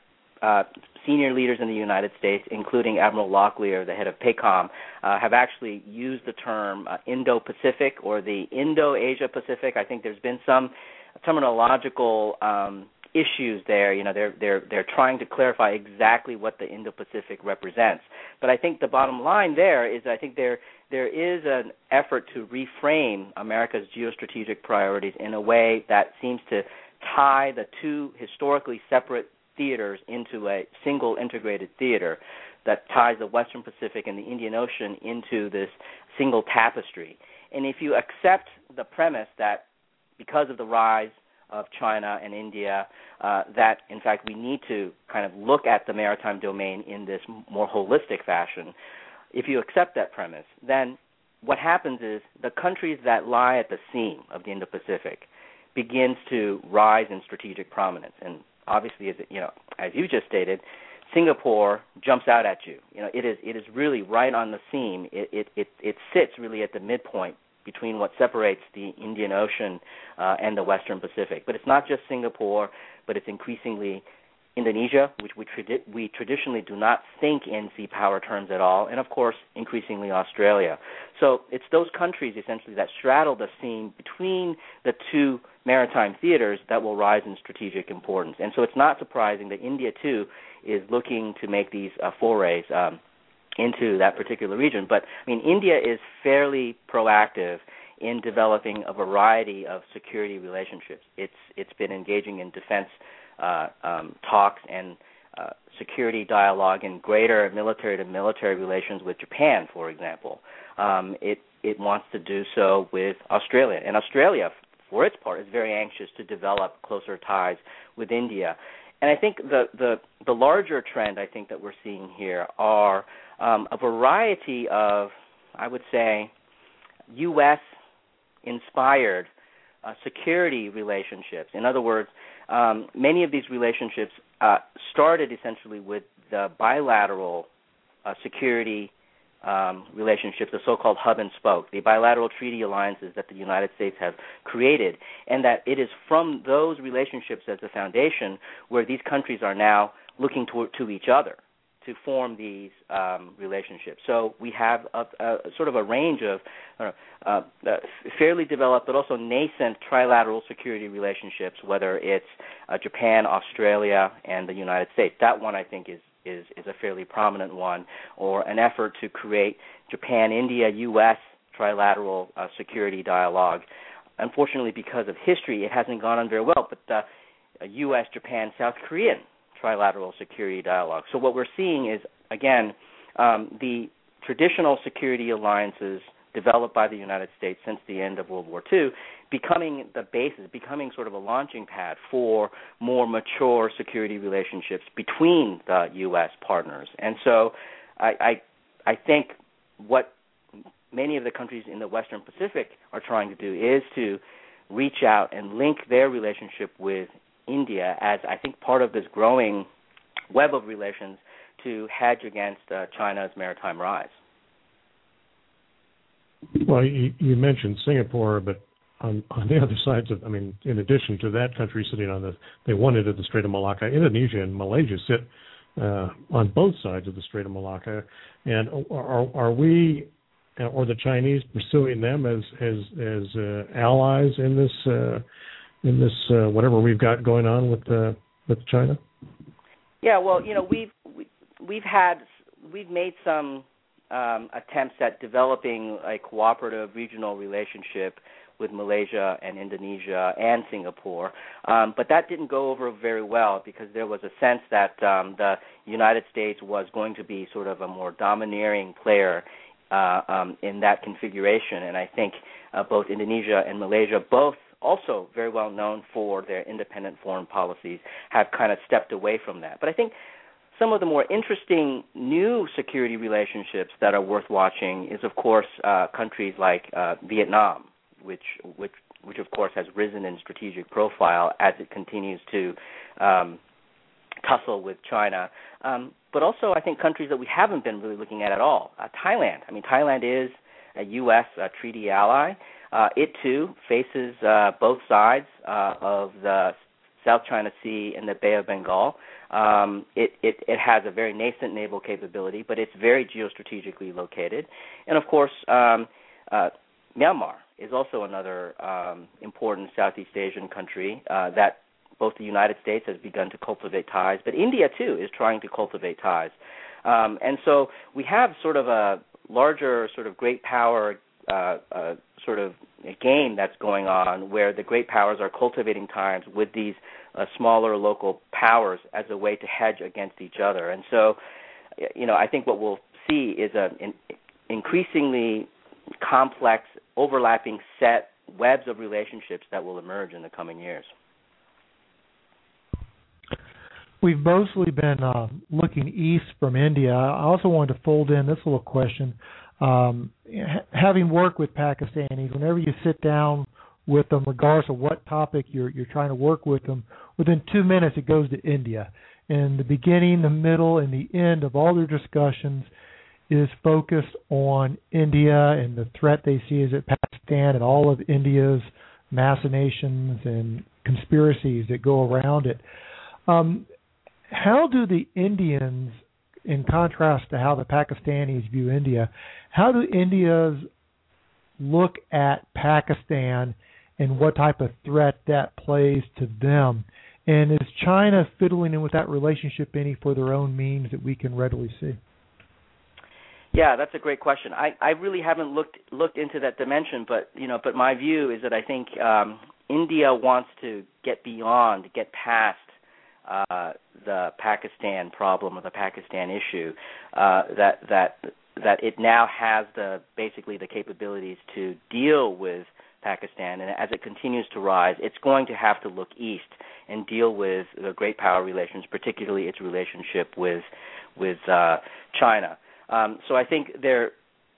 senior leaders in the United States, including Admiral Locklear, the head of PACOM, have actually used the term Indo-Pacific or the Indo-Asia Pacific. I think there's been some terminological issues there. They're trying to clarify exactly what the Indo-Pacific represents. But I think the bottom line there is I think there is an effort to reframe America's geostrategic priorities in a way that seems to tie the two historically separate theaters into a single integrated theater that ties the Western Pacific and the Indian Ocean into this single tapestry. And if you accept the premise that because of the rise of China and India, that in fact we need to kind of look at the maritime domain in this more holistic fashion, if you accept that premise, then what happens is the countries that lie at the seam of the Indo-Pacific begins to rise in strategic prominence. And obviously, as you just stated, Singapore jumps out at you. It is really right on the seam. It sits really at the midpoint between what separates the Indian Ocean and the Western Pacific. But it's not just Singapore, but it's increasingly Indonesia, which we traditionally do not think in sea power terms at all, and of course, increasingly Australia. So it's those countries essentially that straddle the seam between the two maritime theaters that will rise in strategic importance. And so it's not surprising that India, too, is looking to make these forays into that particular region. But, India is fairly proactive in developing a variety of security relationships. It's been engaging in defense talks and security dialogue and greater military-to-military relations with Japan, for example. It wants to do so with Australia. And Australia, for its part, is very anxious to develop closer ties with India. And I think the larger trend I think that we're seeing here are a variety of, I would say, U.S.-inspired security relationships. In other words, many of these relationships started essentially with the bilateral security relationships, the so-called hub and spoke, the bilateral treaty alliances that the United States have created, and that it is from those relationships as the foundation where these countries are now looking to each other to form these relationships. So we have a sort of a range of fairly developed but also nascent trilateral security relationships, whether it's Japan, Australia, and the United States. That one, I think, is a fairly prominent one, or an effort to create Japan, India, U.S. trilateral security dialogue. Unfortunately, because of history, it hasn't gone on very well, but the U.S., Japan, South Korean trilateral security dialogue. So what we're seeing is, again, the traditional security alliances developed by the United States since the end of World War II becoming the basis, becoming sort of a launching pad for more mature security relationships between the U.S. partners. And so I think what many of the countries in the Western Pacific are trying to do is to reach out and link their relationship with India as, I think, part of this growing web of relations to hedge against China's maritime rise. Well, you mentioned Singapore, but on the other sides of, in addition to that country sitting on they one end of the Strait of Malacca, Indonesia and Malaysia sit on both sides of the Strait of Malacca. And are we or the Chinese pursuing them as allies in this whatever we've got going on with China? Yeah, well, we've made some attempts at developing a cooperative regional relationship with Malaysia and Indonesia and Singapore. But that didn't go over very well because there was a sense that the United States was going to be sort of a more domineering player in that configuration. And I think both Indonesia and Malaysia, both also very well known for their independent foreign policies, have kind of stepped away from that. But I think some of the more interesting new security relationships that are worth watching is, of course, countries like Vietnam, which of course has risen in strategic profile as it continues to tussle with China. But also, I think countries that we haven't been really looking at all. Thailand. I mean, Thailand is a U.S. treaty ally. It too faces both sides of the South China Sea and the Bay of Bengal. It has a very nascent naval capability, but it's very geostrategically located. And of course, Myanmar is also another important Southeast Asian country that both the United States has begun to cultivate ties, but India too is trying to cultivate ties. And so we have sort of a larger sort of great power sort of a game that's going on where the great powers are cultivating ties with these smaller local powers as a way to hedge against each other. And so, I think what we'll see is an increasingly complex, overlapping set webs of relationships that will emerge in the coming years. We've mostly been looking east from India. I also wanted to fold in this little question. Having worked with Pakistanis, whenever you sit down with them, regardless of what topic you're trying to work with them, within 2 minutes it goes to India. And the beginning, the middle, and the end of all their discussions is focused on India and the threat they see is at Pakistan and all of India's machinations and conspiracies that go around it. How do the Indians, in contrast to how the Pakistanis view India, how do Indians look at Pakistan and what type of threat that plays to them? And is China fiddling in with that relationship any for their own means that we can readily see? Yeah, that's a great question. I really haven't looked into that dimension, but my view is that I think India wants to get past the Pakistan problem or the Pakistan issue. That it now has basically the capabilities to deal with Pakistan, and as it continues to rise, it's going to have to look east and deal with the great power relations, particularly its relationship with China. So I think there,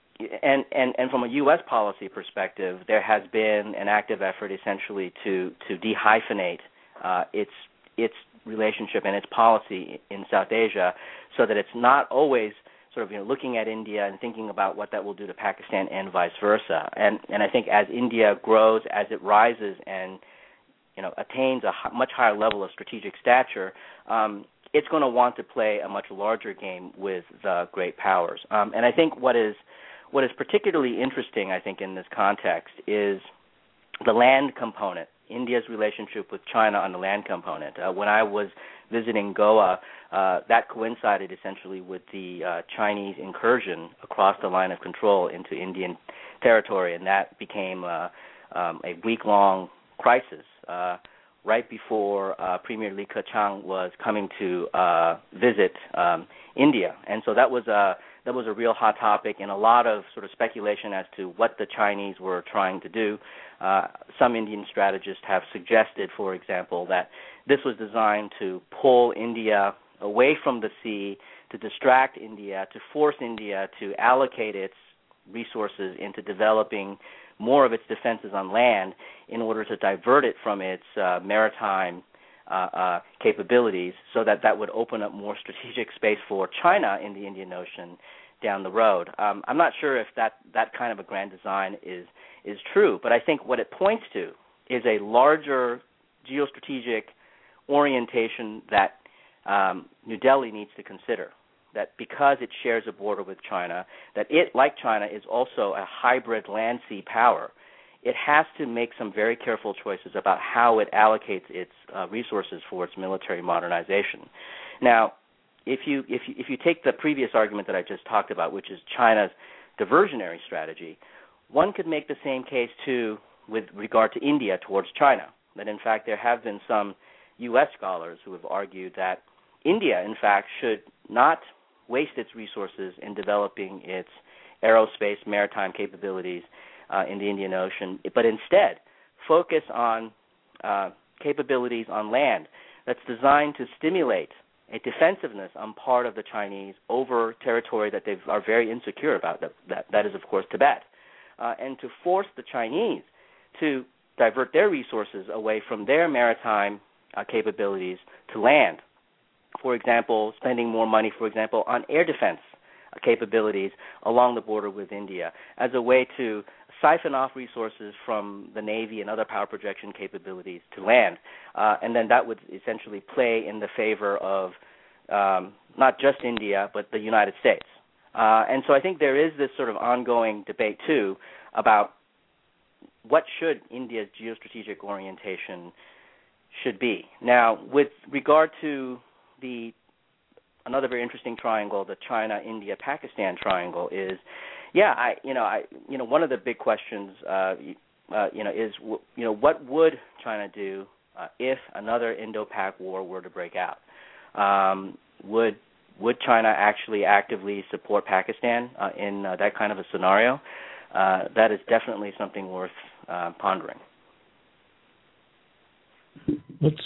and from a U.S. policy perspective, there has been an active effort essentially to dehyphenate its relationship and its policy in South Asia, so that it's not always sort of looking at India and thinking about what that will do to Pakistan and vice versa. And I think as India grows, as it rises and attains a much higher level of strategic stature, it's going to want to play a much larger game with the great powers. And I think what is particularly interesting, I think, in this context is the land component, India's relationship with China on the land component. When I was visiting Goa, that coincided essentially with the Chinese incursion across the line of control into Indian territory, and that became a week-long crisis right before Premier Li Keqiang was coming to visit India. And so that was a real hot topic, and a lot of sort of speculation as to what the Chinese were trying to do. Some Indian strategists have suggested, for example, that this was designed to pull India away from the sea, to distract India, to force India to allocate its resources into developing more of its defenses on land in order to divert it from its maritime capabilities, so that would open up more strategic space for China in the Indian Ocean down the road. I'm not sure if that kind of a grand design is true, but I think what it points to is a larger geostrategic orientation that New Delhi needs to consider, that because it shares a border with China, that it, like China, is also a hybrid land-sea power. It has to make some very careful choices about how it allocates its resources for its military modernization. Now, if you take the previous argument that I just talked about, which is China's diversionary strategy, one could make the same case too with regard to India towards China. That in fact there have been some U.S. scholars who have argued that India, in fact, should not waste its resources in developing its aerospace maritime capabilities in the Indian Ocean, but instead focus on capabilities on land that's designed to stimulate a defensiveness on part of the Chinese over territory that they are very insecure about. That is, of course, Tibet, and to force the Chinese to divert their resources away from their maritime capabilities to land. For example, spending more money, for example, on air defense capabilities along the border with India as a way to siphon off resources from the Navy and other power projection capabilities to land. And then that would essentially play in the favor of not just India, but the United States. And so I think there is this sort of ongoing debate, too, about what should India's geostrategic orientation should be. Now, with regard to another very interesting triangle, the China, India, Pakistan triangle, is, one of the big questions, is, what would China do if another Indo-Pak war were to break out? Would China actually actively support Pakistan in that kind of a scenario? That is definitely something worth pondering. Let's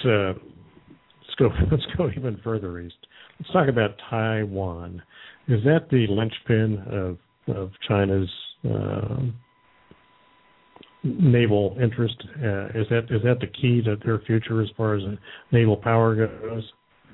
go even further east. Let's talk about Taiwan. Is that the linchpin of China's naval interest? Is that the key to their future as far as naval power goes?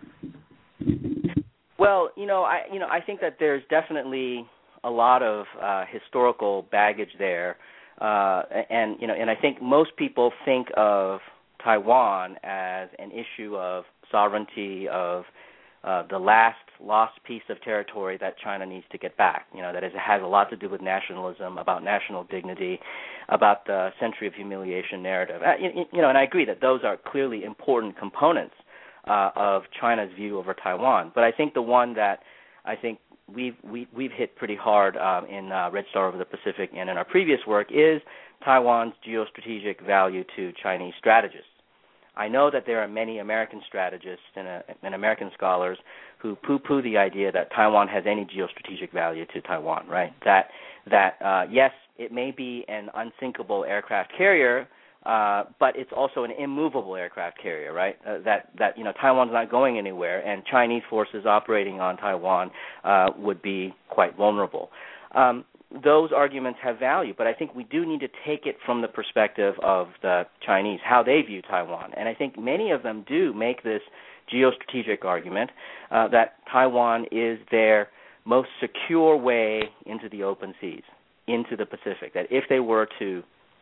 Well, I think that there's definitely a lot of historical baggage there, and I think most people think of Taiwan as an issue of sovereignty, of the last lost piece of territory that China needs to get back. That is, it has a lot to do with nationalism, about national dignity, about the century of humiliation narrative. And I agree that those are clearly important components of China's view over Taiwan. But I think the one that I think we've hit pretty hard in Red Star Over the Pacific and in our previous work is Taiwan's geostrategic value to Chinese strategists. I know that there are many American strategists and American scholars who poo-poo the idea that Taiwan has any geostrategic value to Taiwan, right? That yes, it may be an unsinkable aircraft carrier, but it's also an immovable aircraft carrier, right? That Taiwan's not going anywhere, and Chinese forces operating on Taiwan would be quite vulnerable. Those arguments have value, but I think we do need to take it from the perspective of the Chinese, how they view Taiwan. And I think many of them do make this geostrategic argument that Taiwan is their most secure way into the open seas, into the Pacific, that if they were to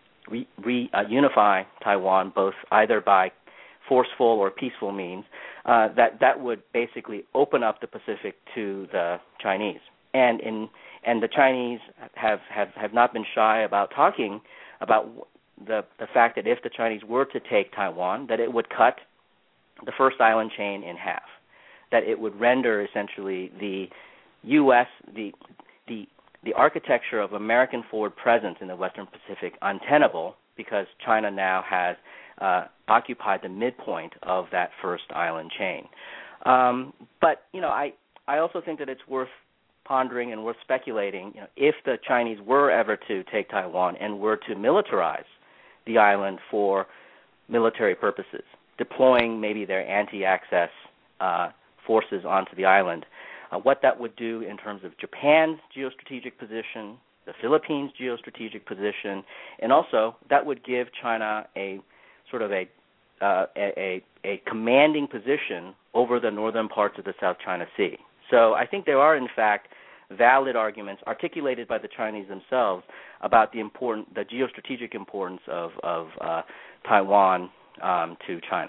unify Taiwan, both either by forceful or peaceful means, that would basically open up the Pacific to the Chinese. And the Chinese have not been shy about talking about the fact that if the Chinese were to take Taiwan, that it would cut the first island chain in half, that it would render essentially the U.S., the architecture of American forward presence in the Western Pacific untenable because China now has occupied the midpoint of that first island chain. But I also think that it's worth pondering and worth speculating, if the Chinese were ever to take Taiwan and were to militarize the island for military purposes, deploying maybe their anti-access forces onto the island, what that would do in terms of Japan's geostrategic position, the Philippines' geostrategic position, and also that would give China a sort of a commanding position over the northern parts of the South China Sea. So I think there are, in fact, valid arguments articulated by the Chinese themselves about the geostrategic importance of Taiwan to China.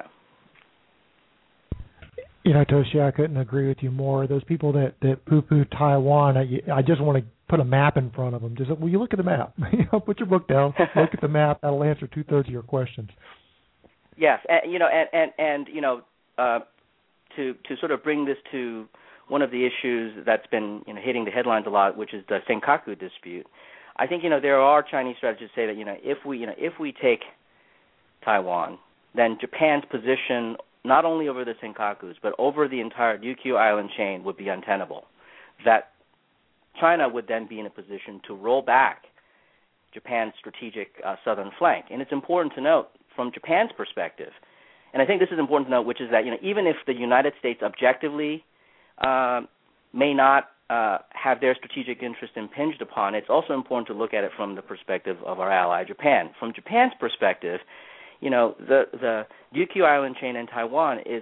Toshi, I couldn't agree with you more. Those people that poo-poo Taiwan, I just want to put a map in front of them. Will you look at the map? Put your book down, look at the map. That'll answer 2/3 of your questions. Yes, to sort of bring this to one of the issues that's been hitting the headlines a lot, which is the Senkaku dispute. I think there are Chinese strategists say that if we take Taiwan, then Japan's position not only over the Senkakus but over the entire Ryukyu Island chain would be untenable. That China would then be in a position to roll back Japan's strategic southern flank. And it's important to note from Japan's perspective, and I think this is important to note, which is that even if the United States objectively may not have their strategic interest impinged upon, it's also important to look at it from the perspective of our ally Japan. From Japan's perspective, the Ryukyu Island chain in Taiwan is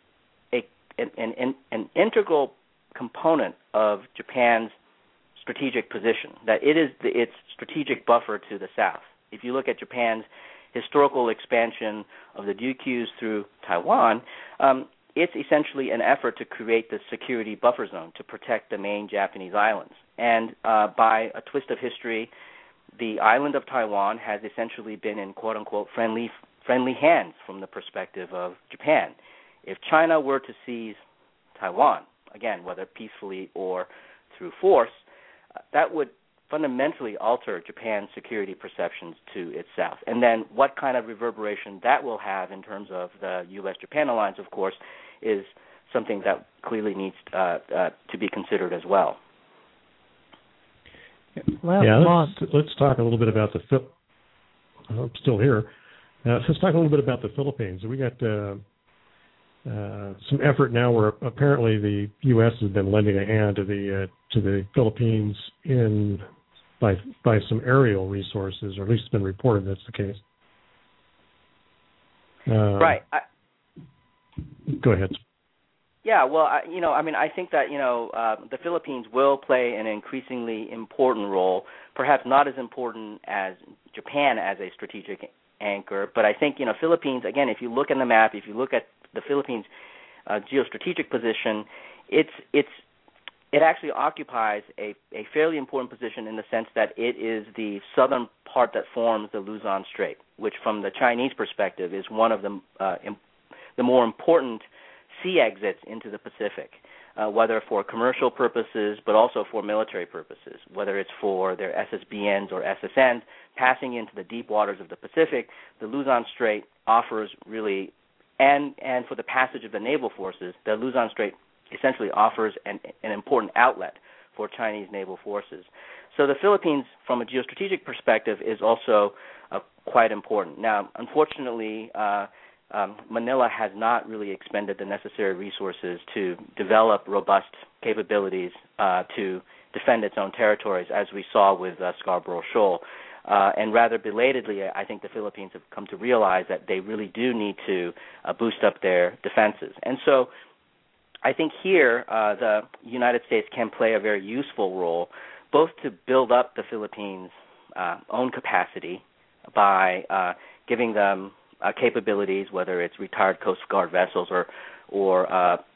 an integral component of Japan's strategic position, that it is its strategic buffer to the south. If you look at Japan's historical expansion of the Ryukyus through Taiwan, it's essentially an effort to create the security buffer zone to protect the main Japanese islands. And by a twist of history, the island of Taiwan has essentially been in quote-unquote friendly hands from the perspective of Japan. If China were to seize Taiwan, again, whether peacefully or through force, that would fundamentally alter Japan's security perceptions to its south. And then what kind of reverberation that will have in terms of the U.S.-Japan alliance, of course, is something that clearly needs to be considered as well. Let's talk a little bit about I'm still here. Let's talk a little bit about the Philippines. We got some effort now where apparently the U.S. has been lending a hand to the Philippines by some aerial resources, or at least it's been reported that's the case. Right. Go ahead. Yeah, well, I think that, the Philippines will play an increasingly important role, perhaps not as important as Japan as a strategic anchor, but I think, Philippines, again, if you look at the map, if you look at the Philippines' geostrategic position, it actually occupies a fairly important position in the sense that it is the southern part that forms the Luzon Strait, which from the Chinese perspective is one of the more important sea exits into the Pacific, whether for commercial purposes but also for military purposes, whether it's for their SSBNs or SSNs passing into the deep waters of the Pacific. The Luzon Strait offers really, and for the passage of the naval forces, the Luzon Strait essentially offers an important outlet for Chinese naval forces. So the Philippines, from a geostrategic perspective, is also quite important. Now, unfortunately, Manila has not really expended the necessary resources to develop robust capabilities to defend its own territories, as we saw with Scarborough Shoal. And rather belatedly, I think the Philippines have come to realize that they really do need to boost up their defenses. And so I think here the United States can play a very useful role, both to build up the Philippines' own capacity by giving them capabilities, whether it's retired Coast Guard vessels or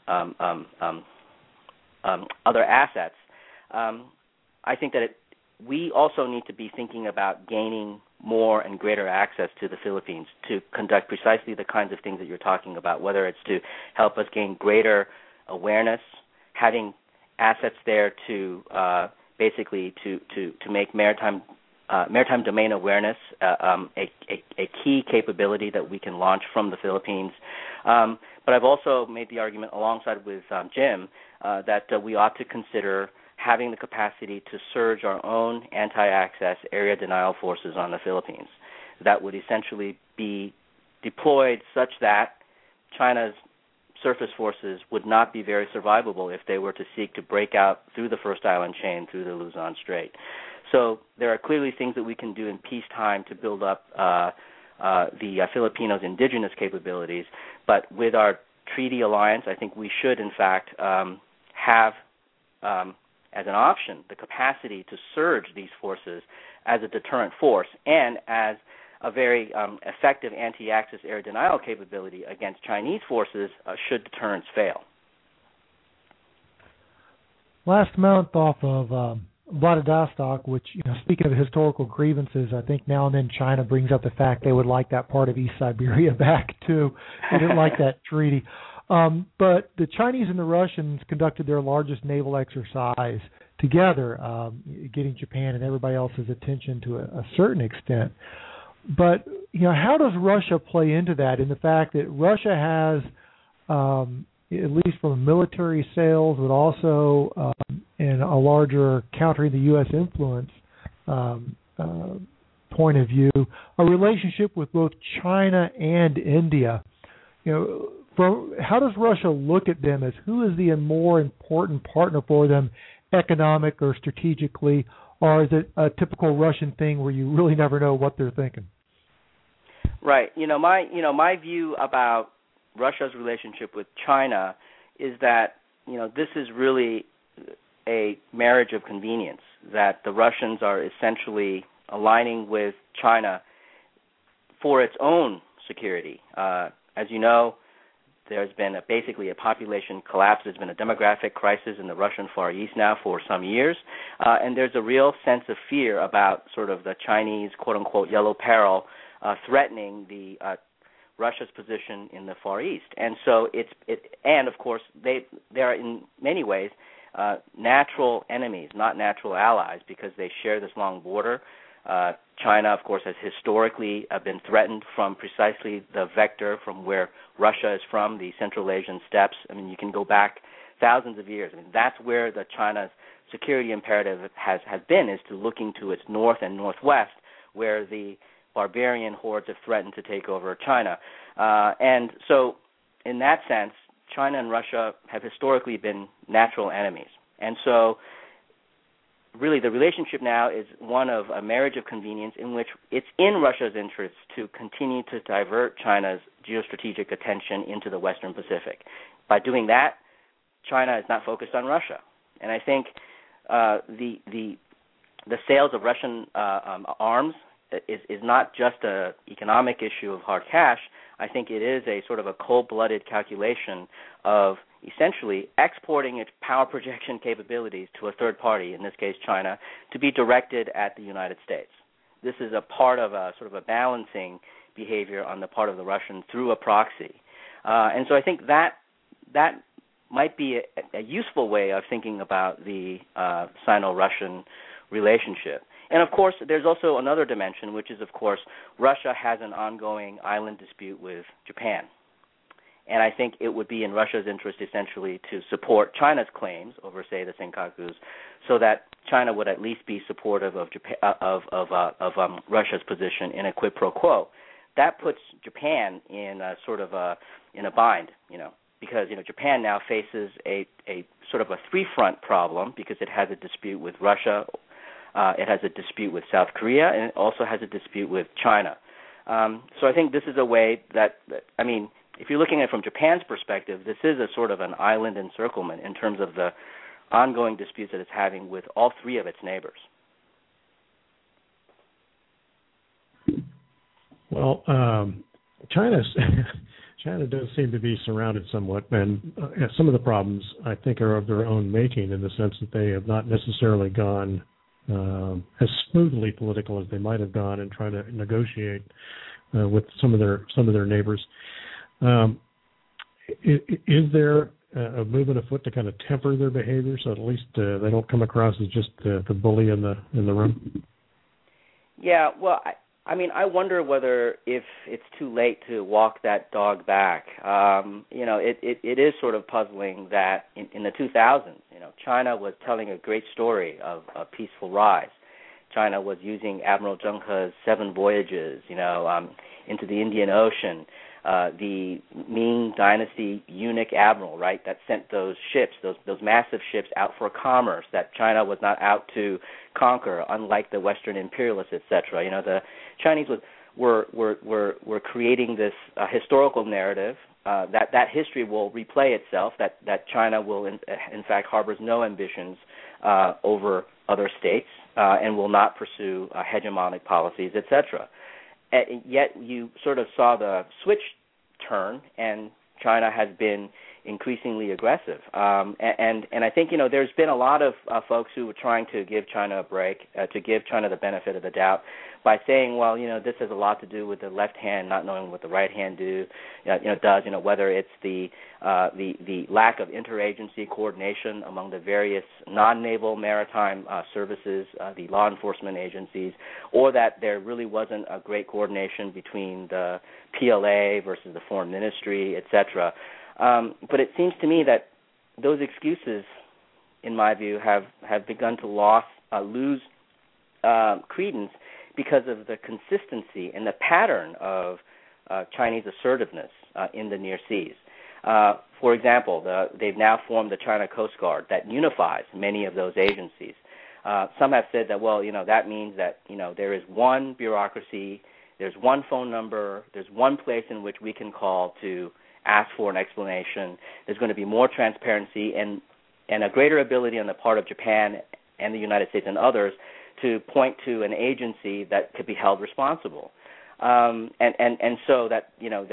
other assets. I think that we also need to be thinking about gaining more and greater access to the Philippines to conduct precisely the kinds of things that you're talking about, whether it's to help us gain greater awareness, having assets there to basically to make maritime domain awareness a key capability that we can launch from the Philippines. But I've also made the argument alongside with Jim that we ought to consider having the capacity to surge our own anti-access area denial forces on the Philippines. That would essentially be deployed such that China's surface forces would not be very survivable if they were to seek to break out through the first island chain through the Luzon Strait. So there are clearly things that we can do in peacetime to build up the Filipinos' indigenous capabilities, but with our treaty alliance, I think we should, in fact, have as an option the capacity to surge these forces as a deterrent force and as a very effective anti-access air denial capability against Chinese forces should deterrence fail. Last month off of Vladivostok, which, speaking of historical grievances, I think now and then China brings up the fact they would like that part of East Siberia back too. They didn't like that treaty. But the Chinese and the Russians conducted their largest naval exercise together, getting Japan and everybody else's attention to a certain extent. But how does Russia play into that? In the fact that Russia has, at least from military sales, but also in a larger countering the U.S. influence point of view, a relationship with both China and India. How does Russia look at them as who is the more important partner for them, economic or strategically, or is it a typical Russian thing where you really never know what they're thinking? Right. My view about Russia's relationship with China is that this is really a marriage of convenience, that the Russians are essentially aligning with China for its own security. As you know, there's been basically a population collapse. There's been a demographic crisis in the Russian Far East now for some years, and there's a real sense of fear about sort of the Chinese quote-unquote yellow peril threatening Russia's position in the Far East. And so and of course they are in many ways natural enemies, not natural allies, because they share this long border. China, of course, has historically been threatened from precisely the vector from where Russia is from, the Central Asian steppes. I mean, you can go back thousands of years. I mean, that's where China's security imperative has been, is to looking to its north and northwest, where the barbarian hordes have threatened to take over China. And so, in that sense, China and Russia have historically been natural enemies. And so, really, the relationship now is one of a marriage of convenience in which it's in Russia's interest to continue to divert China's geostrategic attention into the Western Pacific. By doing that, China is not focused on Russia. And I think the sales of Russian arms is not just an economic issue of hard cash. I think it is a sort of a cold-blooded calculation of essentially exporting its power projection capabilities to a third party, in this case China, to be directed at the United States. This is a part of a sort of a balancing behavior on the part of the Russians through a proxy. And so I think that might be a useful way of thinking about the Sino-Russian relationship. And, of course, there's also another dimension, which is, of course, Russia has an ongoing island dispute with Japan. And I think it would be in Russia's interest, essentially, to support China's claims over, say, the Senkakus, so that China would at least be supportive of Russia's position in a quid pro quo. That puts Japan in a sort of in a bind, because Japan now faces a sort of a three-front problem, because it has a dispute with Russia, it has a dispute with South Korea, and it also has a dispute with China. So I think this is a way that if you're looking at it from Japan's perspective, this is a sort of an island encirclement in terms of the ongoing disputes that it's having with all three of its neighbors. Well, China does seem to be surrounded somewhat, and some of the problems, I think, are of their own making, in the sense that they have not necessarily gone as smoothly political as they might have gone in trying to negotiate with some of their neighbors. Is there a movement afoot to kind of temper their behavior, so at least they don't come across as just the bully in the room? Yeah, well, I wonder whether if it's too late to walk that dog back. It is sort of puzzling that in the 2000s, China was telling a great story of a peaceful rise. China was using Admiral Zheng He's 7 voyages, into the Indian Ocean. The Ming Dynasty eunuch admiral, right, that sent those ships, those massive ships out for commerce that China was not out to conquer, unlike the Western imperialists, etc. The Chinese were creating this historical narrative that history will replay itself, that China will in fact harbors no ambitions over other states and will not pursue hegemonic policies, etc. Yet you sort of saw the switch turn, and China has been increasingly aggressive. And I think, there's been a lot of folks who were trying to give China a break, to give China the benefit of the doubt by saying, well, this has a lot to do with the left hand not knowing what the right hand does, whether it's the lack of interagency coordination among the various non-naval maritime services, the law enforcement agencies, or that there really wasn't a great coordination between the PLA versus the foreign ministry, etc. But it seems to me that those excuses, in my view, have begun to lose credence because of the consistency and the pattern of Chinese assertiveness in the near seas. For example, they've now formed the China Coast Guard that unifies many of those agencies. Some have said that, that means that, there is one bureaucracy, there's one phone number, there's one place in which we can call to ask for an explanation. There's going to be more transparency and a greater ability on the part of Japan and the United States and others to point to an agency that could be held responsible. And so that,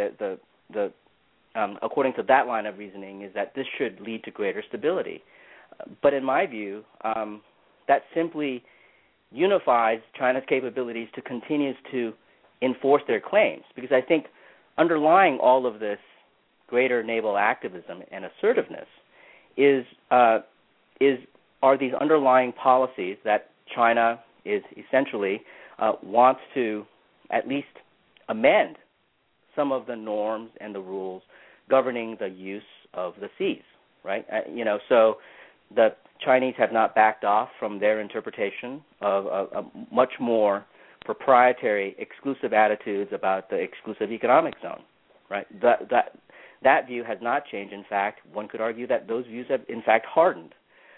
according to that line of reasoning, is that this should lead to greater stability. But in my view, that simply unifies China's capabilities to continue to enforce their claims, because I think underlying all of this greater naval activism and assertiveness are these underlying policies that China is essentially wants to at least amend some of the norms and the rules governing the use of the seas, right? So the Chinese have not backed off from their interpretation of a much more proprietary, exclusive attitudes about the exclusive economic zone, right? That view has not changed. In fact, one could argue that those views have, in fact, hardened.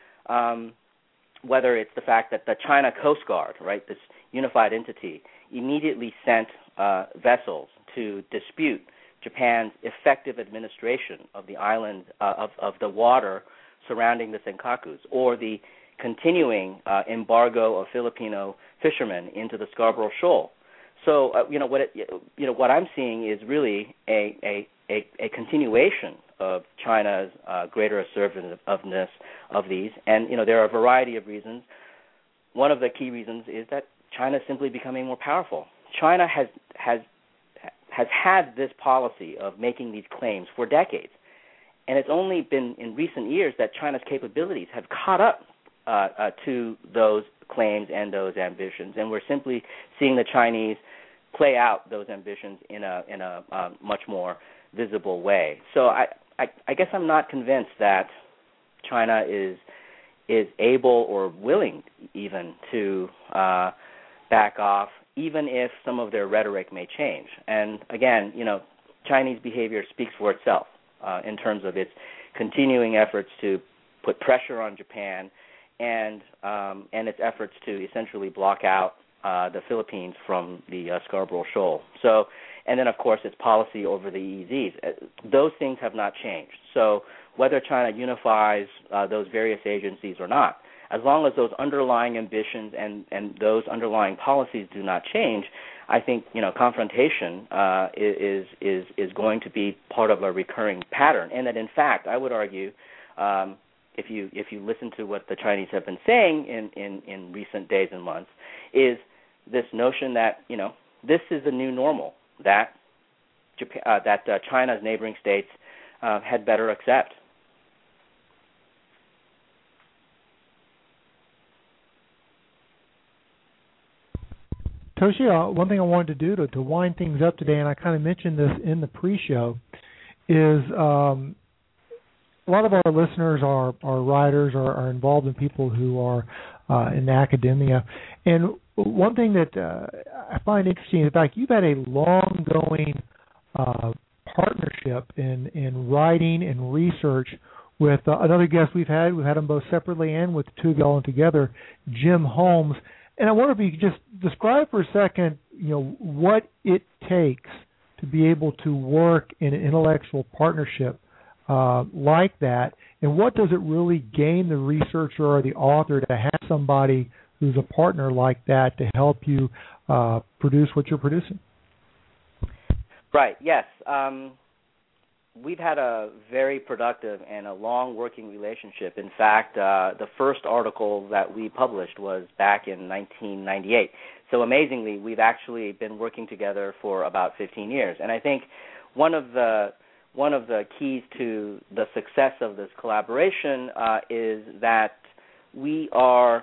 Whether it's the fact that the China Coast Guard, right, this unified entity, immediately sent vessels to dispute Japan's effective administration of the island, of the water surrounding the Senkakus, or the continuing embargo of Filipino fishermen into the Scarborough Shoal. So, what I'm seeing is really a continuation of China's greater assertiveness of these, and there are a variety of reasons. One of the key reasons is that China is simply becoming more powerful. China has had this policy of making these claims for decades, and it's only been in recent years that China's capabilities have caught up to those claims and those ambitions, and we're simply seeing the Chinese play out those ambitions in a much more visible way. So I guess I'm not convinced that China is able or willing even to back off, even if some of their rhetoric may change. And again, Chinese behavior speaks for itself in terms of its continuing efforts to put pressure on Japan and its efforts to essentially block out the Philippines from the Scarborough Shoal. So, and then of course its policy over the EEZs. Those things have not changed. So whether China unifies those various agencies or not, as long as those underlying ambitions and those underlying policies do not change, I think confrontation is going to be part of a recurring pattern. And that in fact, I would argue, if you listen to what the Chinese have been saying in recent days and months, is this notion that this is the new normal that China's neighboring states had better accept. Toshi, one thing I wanted to do to wind things up today, and I kind of mentioned this in the pre-show, is a lot of our listeners are writers, are involved in people who are in academia. And one thing that I find interesting, in fact, you've had a long-going partnership in writing and research with another guest we've had. We've had them both separately and with the two of y'all together, Jim Holmes. And I wonder if you could just describe for a second, what it takes to be able to work in an intellectual partnership like that, and what does it really gain the researcher or the author to have somebody who's a partner like that to help you produce what you're producing? Right. Yes. we've had a very productive and a long working relationship. In fact, the first article that we published was back in 1998. So amazingly, we've actually been working together for about 15 years. And I think one of the keys to the success of this collaboration is that we are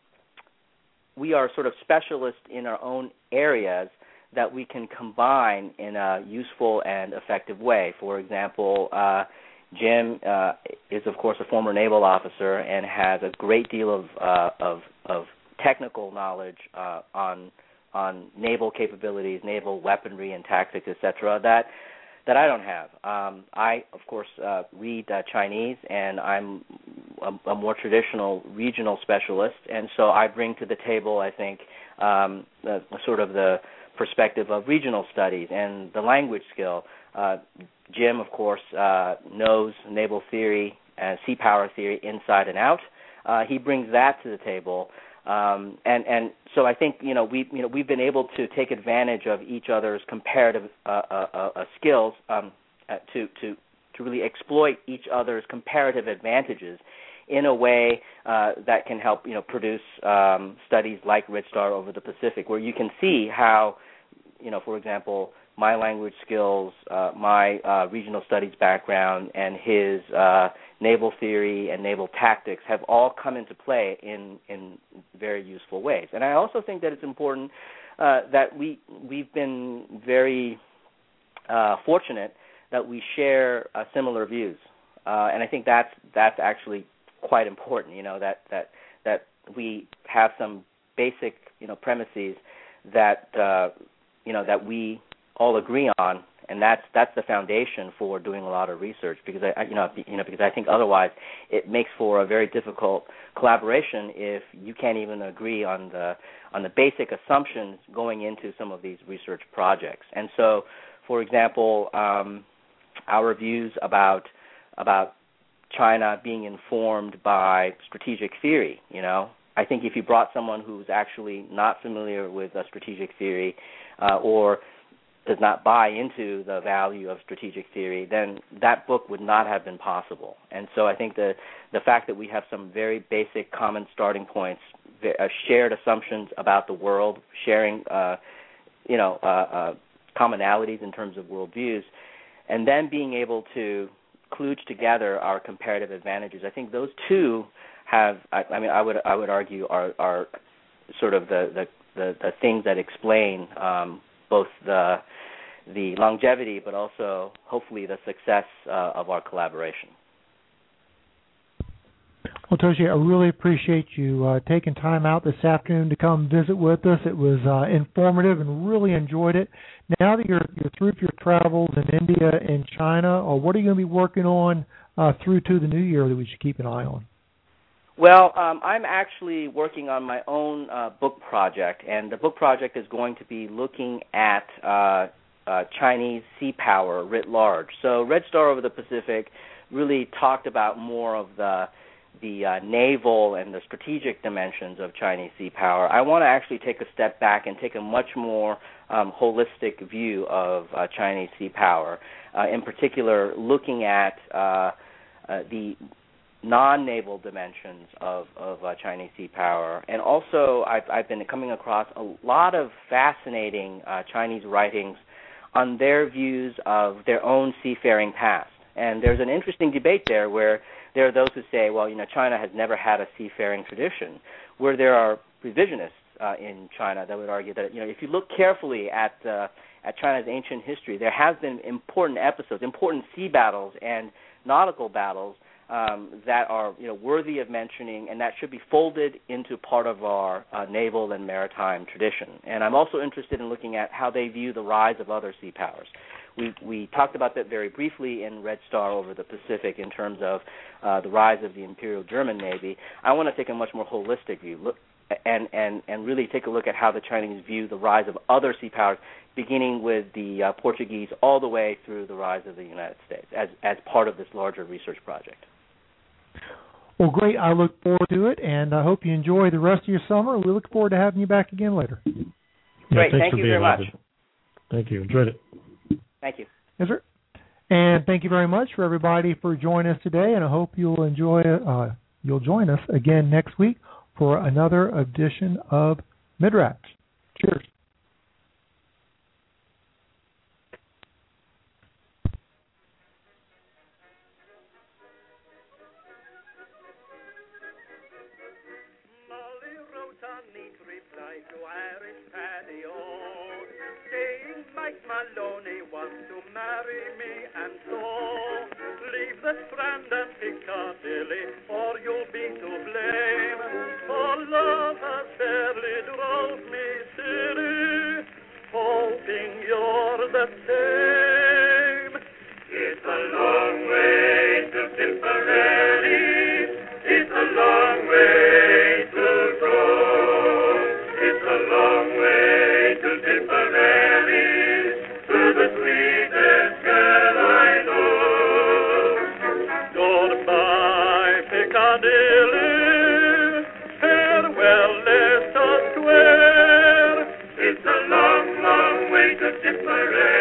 sort of specialists in our own areas that we can combine in a useful and effective way. For example, Jim is, of course, a former naval officer and has a great deal of technical knowledge on naval capabilities, naval weaponry and tactics, etc. That I don't have. I, of course, read Chinese, and I'm a more traditional regional specialist, and so I bring to the table, I think, sort of the perspective of regional studies and the language skill. Jim, of course, knows naval theory and sea power theory inside and out. He brings that to the table, and so I think we've been able to take advantage of each other's comparative skills to really exploit each other's comparative advantages in a way that can help produce studies like Red Star over the Pacific, where you can see how, for example, my language skills, my regional studies background, and his naval theory and naval tactics have all come into play in very useful ways. And I also think that it's important that we've been very fortunate that we share similar views, and I think that's actually quite important. That we have some basic premises that that we all agree on, and that's the foundation for doing a lot of research. Because I think otherwise it makes for a very difficult collaboration if you can't even agree on the basic assumptions going into some of these research projects. And so, for example, our views about China being informed by strategic theory, I think if you brought someone who's actually not familiar with strategic theory or does not buy into the value of strategic theory, then that book would not have been possible. And so I think the fact that we have some very basic common starting points, shared assumptions about the world, sharing commonalities in terms of worldviews, and then being able to kludge together our comparative advantages, I think those two have, I would argue, are sort of the things that explain both the longevity, but also hopefully the success of our collaboration. Well, Toshi, I really appreciate you taking time out this afternoon to come visit with us. It was informative and really enjoyed it. Now that you're through your travels in India and China, what are you going to be working on through to the new year that we should keep an eye on? Well, I'm actually working on my own book project, and the book project is going to be looking at Chinese sea power writ large. So Red Star over the Pacific really talked about more of the naval and the strategic dimensions of Chinese sea power. I want to actually take a step back and take a much more holistic view of Chinese sea power, in particular looking at the non-naval dimensions of Chinese sea power. And also I've been coming across a lot of fascinating Chinese writings on their views of their own seafaring past. And there's an interesting debate there where there are those who say, well, China has never had a seafaring tradition, where there are revisionists in China that would argue that, if you look carefully at China's ancient history, there has been important episodes, important sea battles and nautical battles that are worthy of mentioning, and that should be folded into part of our naval and maritime tradition. And I'm also interested in looking at how they view the rise of other sea powers. We talked about that very briefly in Red Star over the Pacific in terms of the rise of the Imperial German Navy. I want to take a much more holistic view and really take a look at how the Chinese view the rise of other sea powers, beginning with the Portuguese all the way through the rise of the United States as part of this larger research project. Well, great. I look forward to it, and I hope you enjoy the rest of your summer. We look forward to having you back again later. Great. Thank you very much. Thank you. Enjoyed it. Thank you. Yes, sir. And thank you very much for everybody for joining us today, and I hope you'll join us again next week for another edition of Midrats. Cheers. Molly wrote a neat reply to Irish Paddy O, saying Mike Maloney wants to marry me, and so leave the Strand and Piccadilly, or you'll be to blame. For love has fairly drove me silly, hoping you're the same. It's a long way to Tipperary, it's a long way to go. It's a long way to Tipperary, to the sweetest girl I know. Goodbye, Piccadilly, farewell, Leicester Square. It's a long, long way to Tipperary.